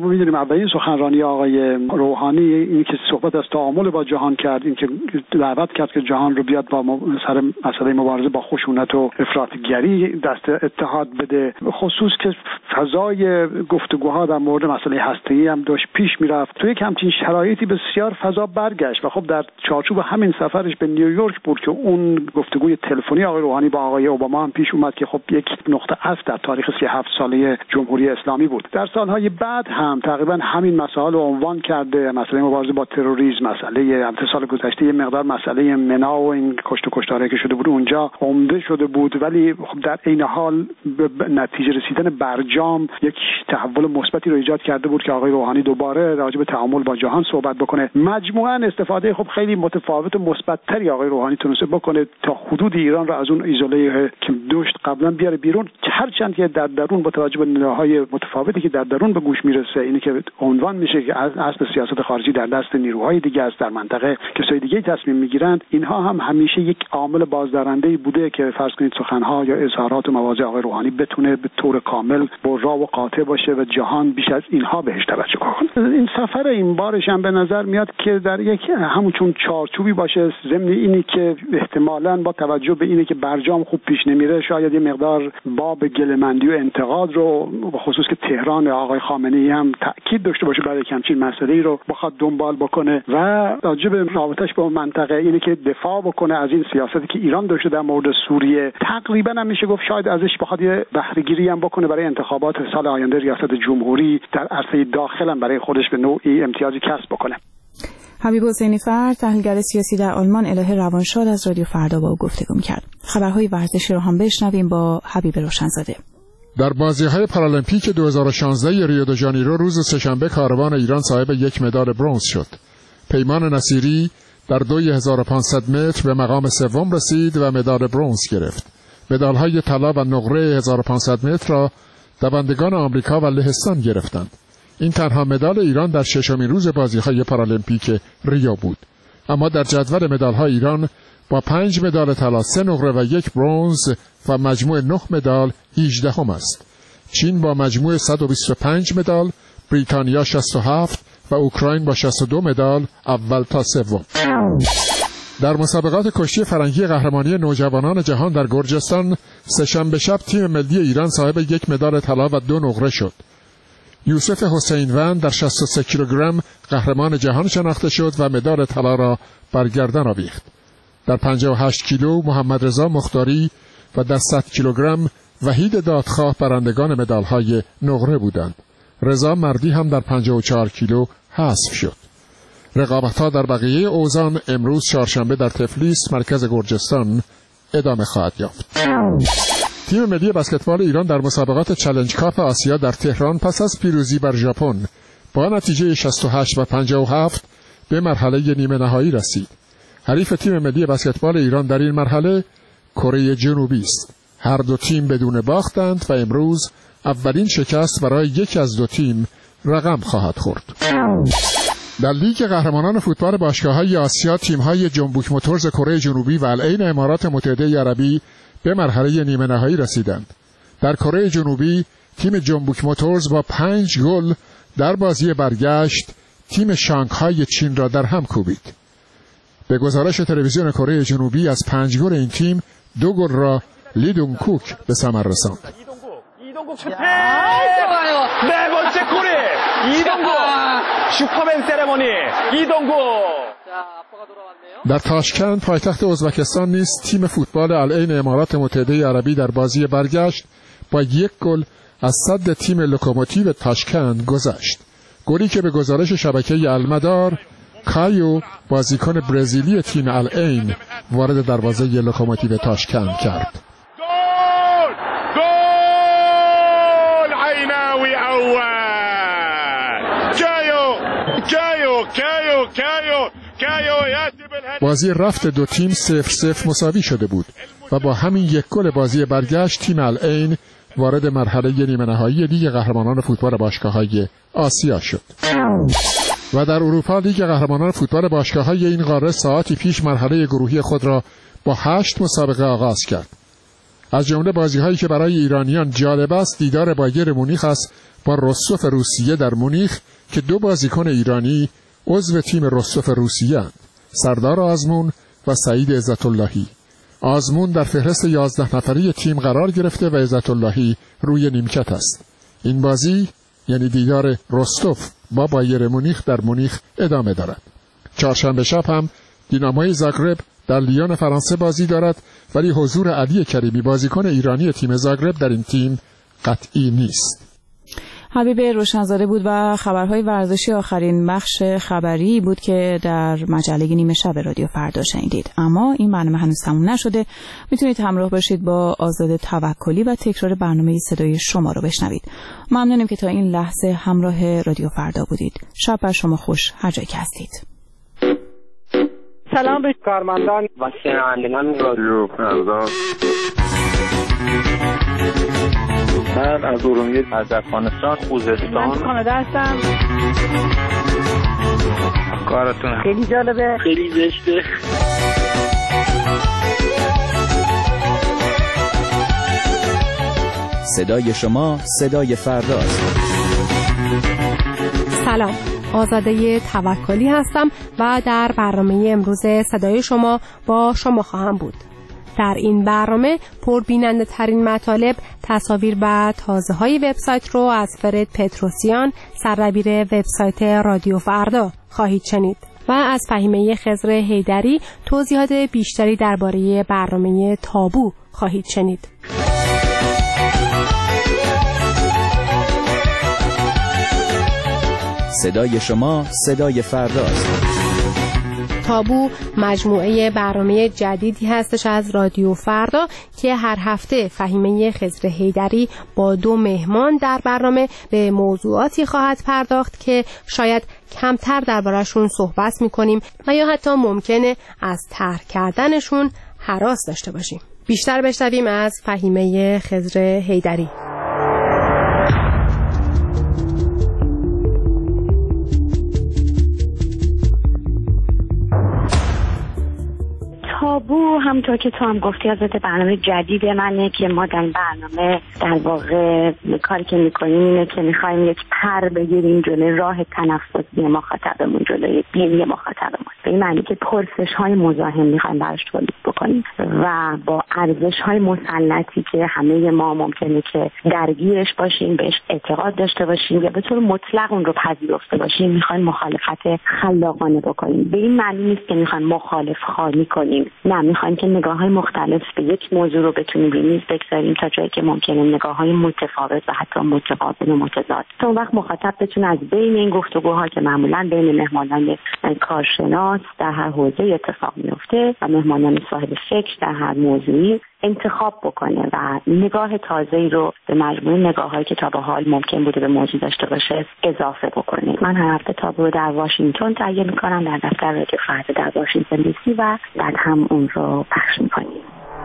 و این سخنرانی آقای روحانی، این که صحبت از تعامل با جهان کرد، این که دعوت کرد که جهان رو بیاد با سر مسئله مبارزه با خشونت و افراطگری دست اتحاد بده، خصوص که فضای گفتگوها در مورد مسئله هسته‌ای هم داشت پیش میرفت. توی یک همچین شرایطی بسیار فضا برگشت و خب در چارچوب همین سفرش به نیویورک بود که اون گفتگوی تلفنی آقای روحانی با آقای اوباما هم پیش اومد که خب یک نقطه عطف در تاریخ سی و هفت ساله جمهوری اسلامی بود. در سالهای بعد هم تقریبا همین مسائل رو عنوان کرده، مسئله مبارزه با تروریسم، مسئله امتثال گذشته، یه مقدار مسئله منا و این کشت و کشتاری که شده بود اونجا عمده شده بود، ولی خب در عین حال به نتیجه رسیدن برجام یک تحول مثبتی رو ایجاد کرده بود که آقای روحانی دوباره راجع به تعامل با جهان صحبت بکنه. مجموعاً استفاده خب خیلی متفاوت و مثبت‌تری آقای روحانی تونسته بکنه تا حدود ایران رو از اون ایزوله که داشت قبلا بیاره بیرون، هرچند که در درون با توجه به نداهای متفاوتی که در درون به گوش میرسه، اینی که عنوان میشه که از اصل سیاست خارجی در دست نیروهای دیگه است، در منطقه کسای دیگه تصمیم میگیرن، اینها هم همیشه یک عامل بازدارنده بوده که فرض کنید سخنها یا اظهارات و مواضع آقای روحانی بتونه به طور کامل برا و قاطع باشه و جهان بیش از اینها بهش توجه کنه. این سفر این بارش هم به نظر میاد که در یک همون چون چارچوبی باشه، ضمن اینی که احتمالاً با توجه به اینی که برجام خوب پیش نمیره، شاید یه مقدار باب گله‌مندی و انتقاد رو به خصوص که تهران آقای خامنه‌ای هم تاکید داشته باشه برای همچین مسئله‌ای رو بخواد دنبال بکنه و راجع به رابطش با منطقه اینی که دفاع بکنه از این سیاستی که ایران داشته در مورد سوریه، تقریبا هم میشه گفت شاید ازش بخواد یه بهره‌گیری هم بکنه برای انتخابات سال آینده ریاست جمهوری، در عرصه داخل هم برای خودش به نوعی امتیازی کسب بکنه. حبیب حسینی فرد، تحلیلگر سیاسی در آلمان، الهه روانشاد از رادیو فردا با او گفتگو می‌کرد. خبرهای ورزشی رو هم بشنویم با حبیب روشنزاده. در بازی‌های پارالمپیک دو هزار و شانزده ریو د ژانیرو روز سه‌شنبه کاروان ایران صاحب یک مدال برنز شد. پیمان نصیری در دو هزار و پانصد متر به مقام سوم رسید و مدال برنز گرفت. مدال‌های طلا و نقره هزار و پانصد متر را دوندگان آمریکا و لهستان گرفتند. این تنها مدال ایران در ششمین روز بازی‌های پارالمپیک ریو بود. اما در جدول مدال‌های ایران با پنج مدال طلا، سه نقره و یک برنز و مجموع نه مدال هجدهم است. چین با مجموع صد و بیست و پنج مدال، بریتانیا شصت و هفت و اوکراین با شصت و دو مدال اول تا سوم. در مسابقات کشتی فرنگی قهرمانی نوجوانان جهان در گرجستان سه‌شنبه شب تیم ملی ایران صاحب یک مدال طلا و دو نقره شد. یوسف حسینوند در شصت و سه کیلوگرم قهرمان جهان شناخته شد و مدال طلا را بر گردن آویخت. در پنجاه و هشت کیلو محمد رضا مختاری و در صد کیلوگرم وحید دادخواه برندگان مدال‌های نقره بودند. رضا مردی هم در پنجاه و چهار کیلو حذف شد. رقابت‌ها در بقیه اوزان امروز چهارشنبه در تفلیس مرکز گرجستان ادامه خواهد یافت. تیم ملی بسکتبال ایران در مسابقات چالش کاپ آسیا در تهران پس از پیروزی بر ژاپن با نتیجه شصت و هشت و پنجاه و هفت به مرحله نیمه نهایی رسید. حریف تیم ملی بسکتبال ایران در این مرحله کره جنوبی است. هر دو تیم بدون باختند و امروز اولین شکست برای یکی از دو تیم رقم خواهد خورد. در لیگ قهرمانان فوتبال باشگاه‌های آسیا تیم‌های جنبوک موتورز کره جنوبی و العین امارات متحده عربی به مرحله نیمه نهایی رسیدند. در کره جنوبی تیم جنبوک موتورز با پنج گل در بازی برگشت تیم شانگهای چین را در هم کوبید. به گزارش تلویزیون کره جنوبی از پنج گل این تیم دو گل را لی دونگ کوک به ثمر رساند. 이동국 슈팅! 네 번째 골이 이동국 슈퍼맨 세레머니 이동국. در تاشکند پایتخت ازبکستان نیز تیم فوتبال العین امارات متحده عربی در بازی برگشت با یک گل از صد تیم لوکوموتیو تاشکند گذشت. گلی که به گزارش شبکه المدار کایو بازیکن برزیلی تیم العین وارد دروازه لوکوموتیو تاشکند کرد. بازی رفت دو تیم صفر صفر مساوی شده بود و با همین یک گل بازی برگشت تیم العین وارد مرحله نیمه نهایی لیگ قهرمانان فوتبال باشگاه‌های آسیا شد. و در اروپا لیگ قهرمانان فوتبال باشگاه‌های این قاره ساعتی پیش مرحله گروهی خود را با هشت مسابقه آغاز کرد. از جمله بازی‌هایی که برای ایرانیان جالب است دیدار بایر مونیخ است با روسوف روسیه در مونیخ که دو بازیکن ایرانی عضو تیم رستوف روسیه اند، سردار آزمون و سعید عزت اللهی. آزمون در فهرست یازده نفری تیم قرار گرفته و عزت اللهی روی نیمکت است. این بازی یعنی دیدار رستوف با بایر مونیخ در مونیخ ادامه دارد. چهارشنبه شب هم دیناموی زاگرب در لیون فرانسه بازی دارد، ولی حضور علی کریمی بازیکن ایرانی تیم زاگرب در این تیم قطعی نیست. حبیب روشنزاده بود و خبرهای ورزشی آخرین بخش خبری بود که در مجله نیمه شب رادیو فردا شنیدید. اما این برنامه هنوز تموم نشده. میتونید همراه باشید با آزاد توکلی و تکرار برنامه صدای شما رو بشنوید. ممنونیم که تا این لحظه همراه رادیو فردا بودید. شب بر شما خوش هر جایی که هستید. سلام به کارمندان و شنوندگان رادیو فردا. من از ارومیه، از افغانستان، خوزستان. من کانادا هستم. کارتون خیلی جالبه، خیلی زشته. صدای شما صدای فرداست. سلام، آزاده توکلی هستم و در برنامه امروز صدای شما با شما خواهم بود. در این برنامه پربیننده ترین مطالب، تصاویر و تازه های وبسایت رو از فرد پتروسیان، سردبیر وبسایت رادیو فردا خواهید شنید و از فهیمه خضر حیدری توضیحات بیشتری درباره برنامه تابو خواهید شنید. صدای شما صدای فرداست. تابو مجموعه برنامه جدیدی هستش از رادیو فردا که هر هفته فهیمه خضر حیدری با دو مهمان در برنامه به موضوعاتی خواهد پرداخت که شاید کمتر درباره‌شون صحبت می‌کنیم و یا حتی ممکنه از طرح کردنشون هراس داشته باشیم. بیشتر بشنویم از فهیمه خضر حیدری. تابو همونطور که تو هم گفتی البته برنامه جدید منه که ما در برنامه در واقع کاری که میکنیم اینه که میخوایم یک پر بگیریم جلوی راه تنفسی مخاطبمون، جلوی بینی مخاطبمون، به این معنی که پرسش های مزاحم میخوایم براش تولید بکنیم و با ارزش های مسلطی که همه ما ممکنه که درگیرش باشیم، بهش اعتقاد داشته باشیم یا به طور مطلق اون رو پذیرفته باشیم، میخوایم مخالفت خلاقانه بکنیم. به این معنی نیست که میخوایم مخالف خوانی کنیم، نه، میخوایم که نگاه‌های مختلف به یک موضوع رو بتونیم به میز بگذاریم تا جایی که ممکنه نگاه‌های متفاوت و حتی متقابل و متضاد. تا اون وقت مخاطب بتونه از بین این گفتگوها که معمولاً بین مهمانان کارشناس در هر حوزه اتفاق میفته و مهمانان صاحب فکر در هر موضوعی انتخاب بکنه و نگاه تازه‌ای رو به مجموعه نگاه‌هایی که تا به حال ممکن بوده به موضوع داشته باشه اضافه بکنه. من هر هفته تابو رو در واشنگتن تهیه می‌کنم، در دفتر رادیو فردا در واشنگتن دی سی و بعد هم اون رو پخش می‌کنیم.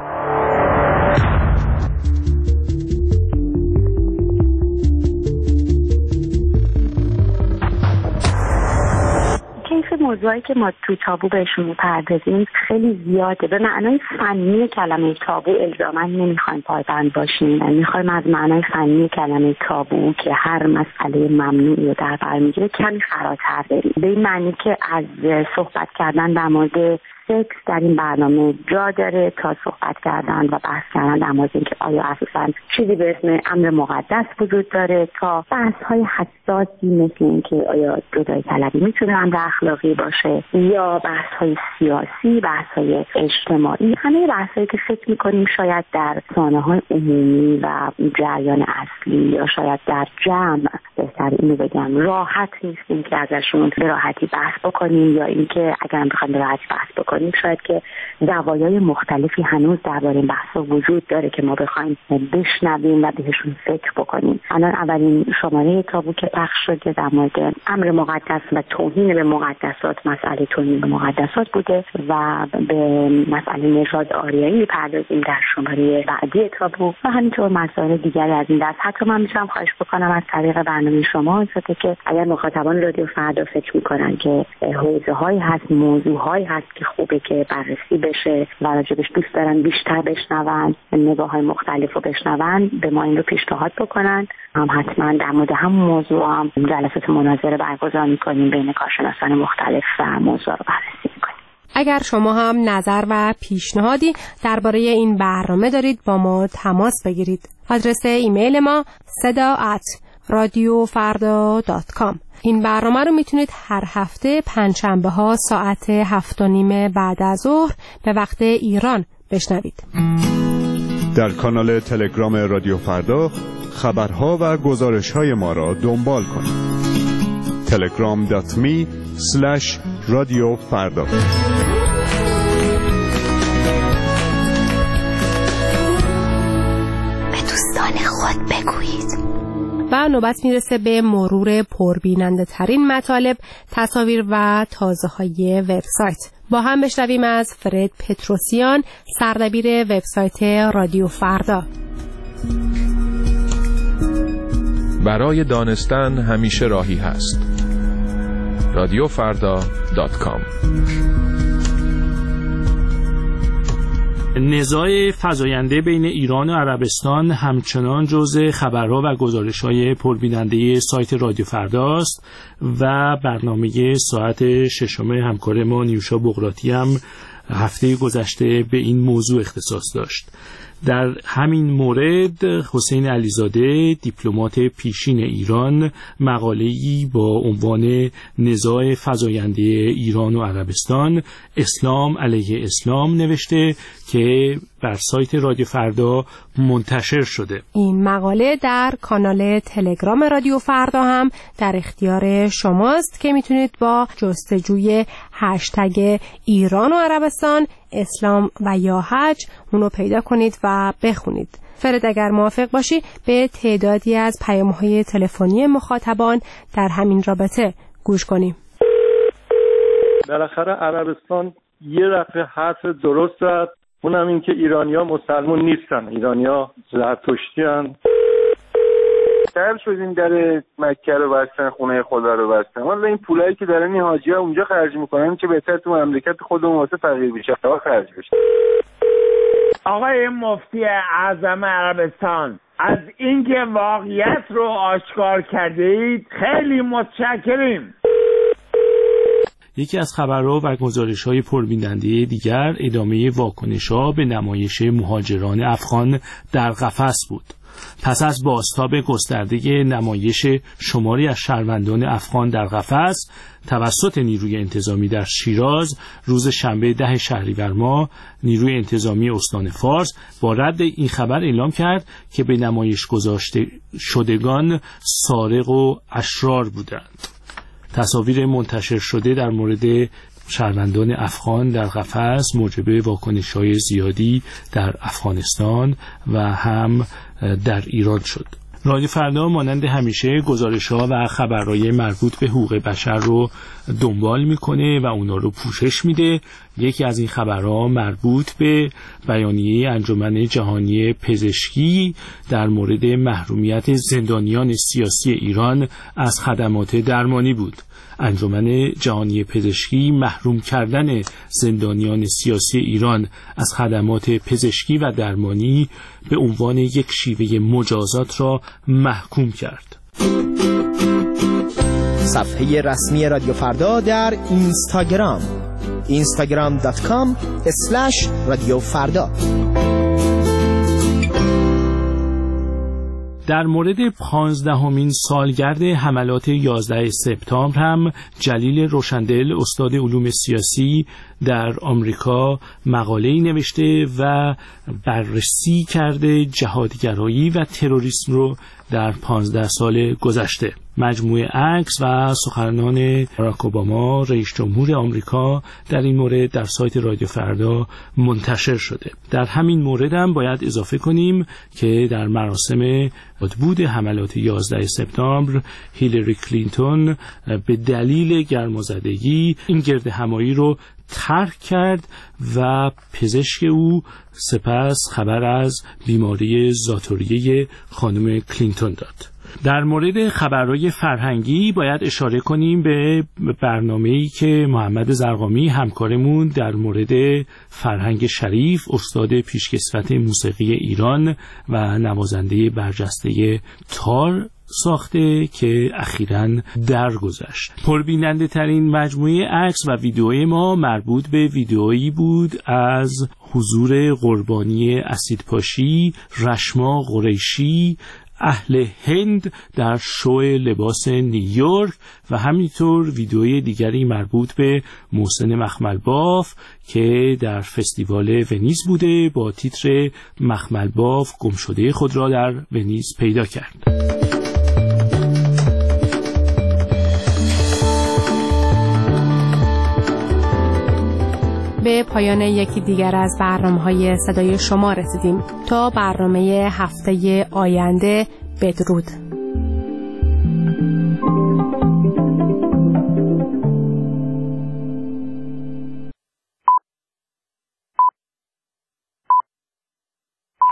کیف موضوعی که ما تو تابو بهشون میپردازیم خیلی زیاده. به معنای فنی کلمه تابو الزاما نمیخوایم پایبند باشیم، میخوایم از معنای فنی کلمه تابو که هر مسئله ممنوعی رو در بر میگیره کمی فراتر بریم. به این معنی که از صحبت کردن در مورد سکس در این برنامه جا داره تا صحبت کردن و بحث کردن در مورد اینکه آیا اساساً چیزی به اسم امر مقدس وجود داره تا بحث‌های حساسی مثل اینکه آیا جدایی طلبی میتونه امر اخلاقی باشه یا بحث‌های سیاسی، بحث‌های اجتماعی، همه بحث‌هایی که فکر می‌کنیم شاید در سانحه‌های عمومی و جریان اصلی یا شاید در جمع، بهتر اینو بگم، راحت نیستیم که ازشون به راحتی بحث بکنیم یا اینکه اگر بخوایم به راحتی بحث بکنیم شاید که زوایای مختلفی هنوز درباره این بحث‌ها وجود داره که ما بخوایم بشنویم و بهشون فکر بکنیم. الان اولین شماره تابو که پخش شده در مورد امر مقدس و توهین به مقدسات، مسئله توهین به مقدسات بوده و به مسئله نژاد آریایی می‌پردازیم در شماره بعدی تابو و همینطور مسائل دیگری از این دست. حتی من می‌تونم خواهش بکنم از طریق برنامه شما البته که اگر مخاطبان رادیو فردا فکر می‌کنن که حوزه‌هایی هست، موضوع‌هایی هست که خوب خوبه که بررسی بشه و راجبش دوست دارن بیشتر بشنون، نگاه های مختلف رو بشنون، به ما این رو پیشنهاد بکنن. هم حتما در مورد هم موضوع هم جلسات مناظره برگزار میکنیم بین کارشناسان مختلف و موضوع رو بررسی میکنیم. اگر شما هم نظر و پیشنهادی درباره این برنامه دارید با ما تماس بگیرید. آدرس ایمیل ما صدا ات رادیو فردا دات کام. این برنامه رو میتونید هر هفته پنجشنبه ها ساعت هفت و نیم بعد از ظهر به وقت ایران بشنوید. در کانال تلگرام رادیو فردا خبرها و گزارش‌های ما را دنبال کنید. تلگرام دات می اسلش رادیو فردا. به دوستان خود بگویید. و نوبت میرسه به مرور پربیننده ترین مطالب، تصاویر و تازه های وبسایت. با هم بشنویم از فرد پتروسیان، سردبیر وبسایت رادیو فردا. برای دانستن همیشه راهی هست. رادیو فردا دات کام. نزاع فزاینده بین ایران و عربستان همچنان جزء خبرها و گزارش‌های پربیننده سایت رادیو فرداست و برنامه ساعت ششم همکار ما نیوشا بغراتی هم هفته گذشته به این موضوع اختصاص داشت. در همین مورد حسین علیزاده، دیپلمات پیشین ایران، مقاله‌ای با عنوان نزاع فزاینده ایران و عربستان، اسلام علیه اسلام نوشته که بر سایت رادیو فردا منتشر شده. این مقاله در کانال تلگرام رادیو فردا هم در اختیار شماست که میتونید با جستجوی هشتگ ایران و عربستان، اسلام و یا حج اونو پیدا کنید و بخونید. فرد اگر موافق باشی به تعدادی از پیام‌های تلفنی مخاطبان در همین رابطه گوش کنیم. بالاخره عربستان یه رفع حرف درست زد، اونم این که ایرانیا مسلمون نیستن، ایرانیا زرتشتیان. در شدیم در مکه رو بستن، خونه خدا رو بستن. والا این پولایی که دارن این حاجی‌ها اونجا خرج میکنن چه بهتر تو مملکت خودمون واسه فقیر بشه تا خرج بشه. آقای مفتی اعظم عربستان، از اینکه واقعیت رو آشکار کردید خیلی متشکریم. یکی از خبرها و گزارش‌های پربیننده دیگر ادامه واکنش‌ها به نمایش مهاجران افغان در قفس بود. پس از بازتاب گسترده نمایش شماری از شهروندان افغان در قفس توسط نیروی انتظامی در شیراز روز شنبه ده شهریور ماه، نیروی انتظامی استان فارس با رد این خبر اعلام کرد که به نمایش گذاشته شدگان سارق و اشرار بودند. تصاویر منتشر شده در مورد شهروندان افغان در قفس موجب واکنش‌های زیادی در افغانستان و هم در ایران شد. رادیو فردا مانند همیشه گزارش‌ها و خبرهای مربوط به حقوق بشر رو دنبال میکنه و اونا رو پوشش میده. یکی از این خبرها مربوط به بیانیه انجمن جهانی پزشکی در مورد محرومیت زندانیان سیاسی ایران از خدمات درمانی بود. انجمن جهانی پزشکی محروم کردن زندانیان سیاسی ایران از خدمات پزشکی و درمانی به عنوان یک شیوه مجازات را محکوم کرد. صفحه رسمی رادیو فردا در اینستاگرام اینستاگرام دات کام اسلش رادیو فردا. در مورد پانزدهمین سالگرد حملات یازده سپتامبر هم جلیل روشندل، استاد علوم سیاسی در آمریکا، مقاله‌ای نوشته و بررسی کرده جهادگرایی و تروریسم رو در پانزده سال گذشته. مجموعه عکس و سخنان باراک اوباما رئیس جمهور آمریکا در این مورد در سایت رادیو فردا منتشر شده. در همین مورد هم باید اضافه کنیم که در مراسم یادبود حملات یازده سپتامبر هیلاری کلینتون به دلیل گرمازدگی این گرد همایی رو ترک کرد و پزشک او سپس خبر از بیماری ذاتوریه خانم کلینتون داد. در مورد خبرهای فرهنگی باید اشاره کنیم به برنامه‌ای که محمد زرقامی همکارمون در مورد فرهنگ شریف، استاد پیشکسوت موسیقی ایران و نوازنده برجسته تار ساخته که اخیراً درگذشت. پربیننده ترین مجموعه عکس و ویدیوی ما مربوط به ویدیویی بود از حضور قربانی اسیدپاشی رشما قریشی اهل هند در شو لباس نیویورک و همینطور ویدیوی دیگری مربوط به محسن مخملباف که در فستیوال ونیز بوده با تیتر مخملباف گمشده خود را در ونیز پیدا کرد. به پایان یکی دیگر از برنامه‌های صدای شما رسیدیم. تا برنامه هفته آینده، بدرود.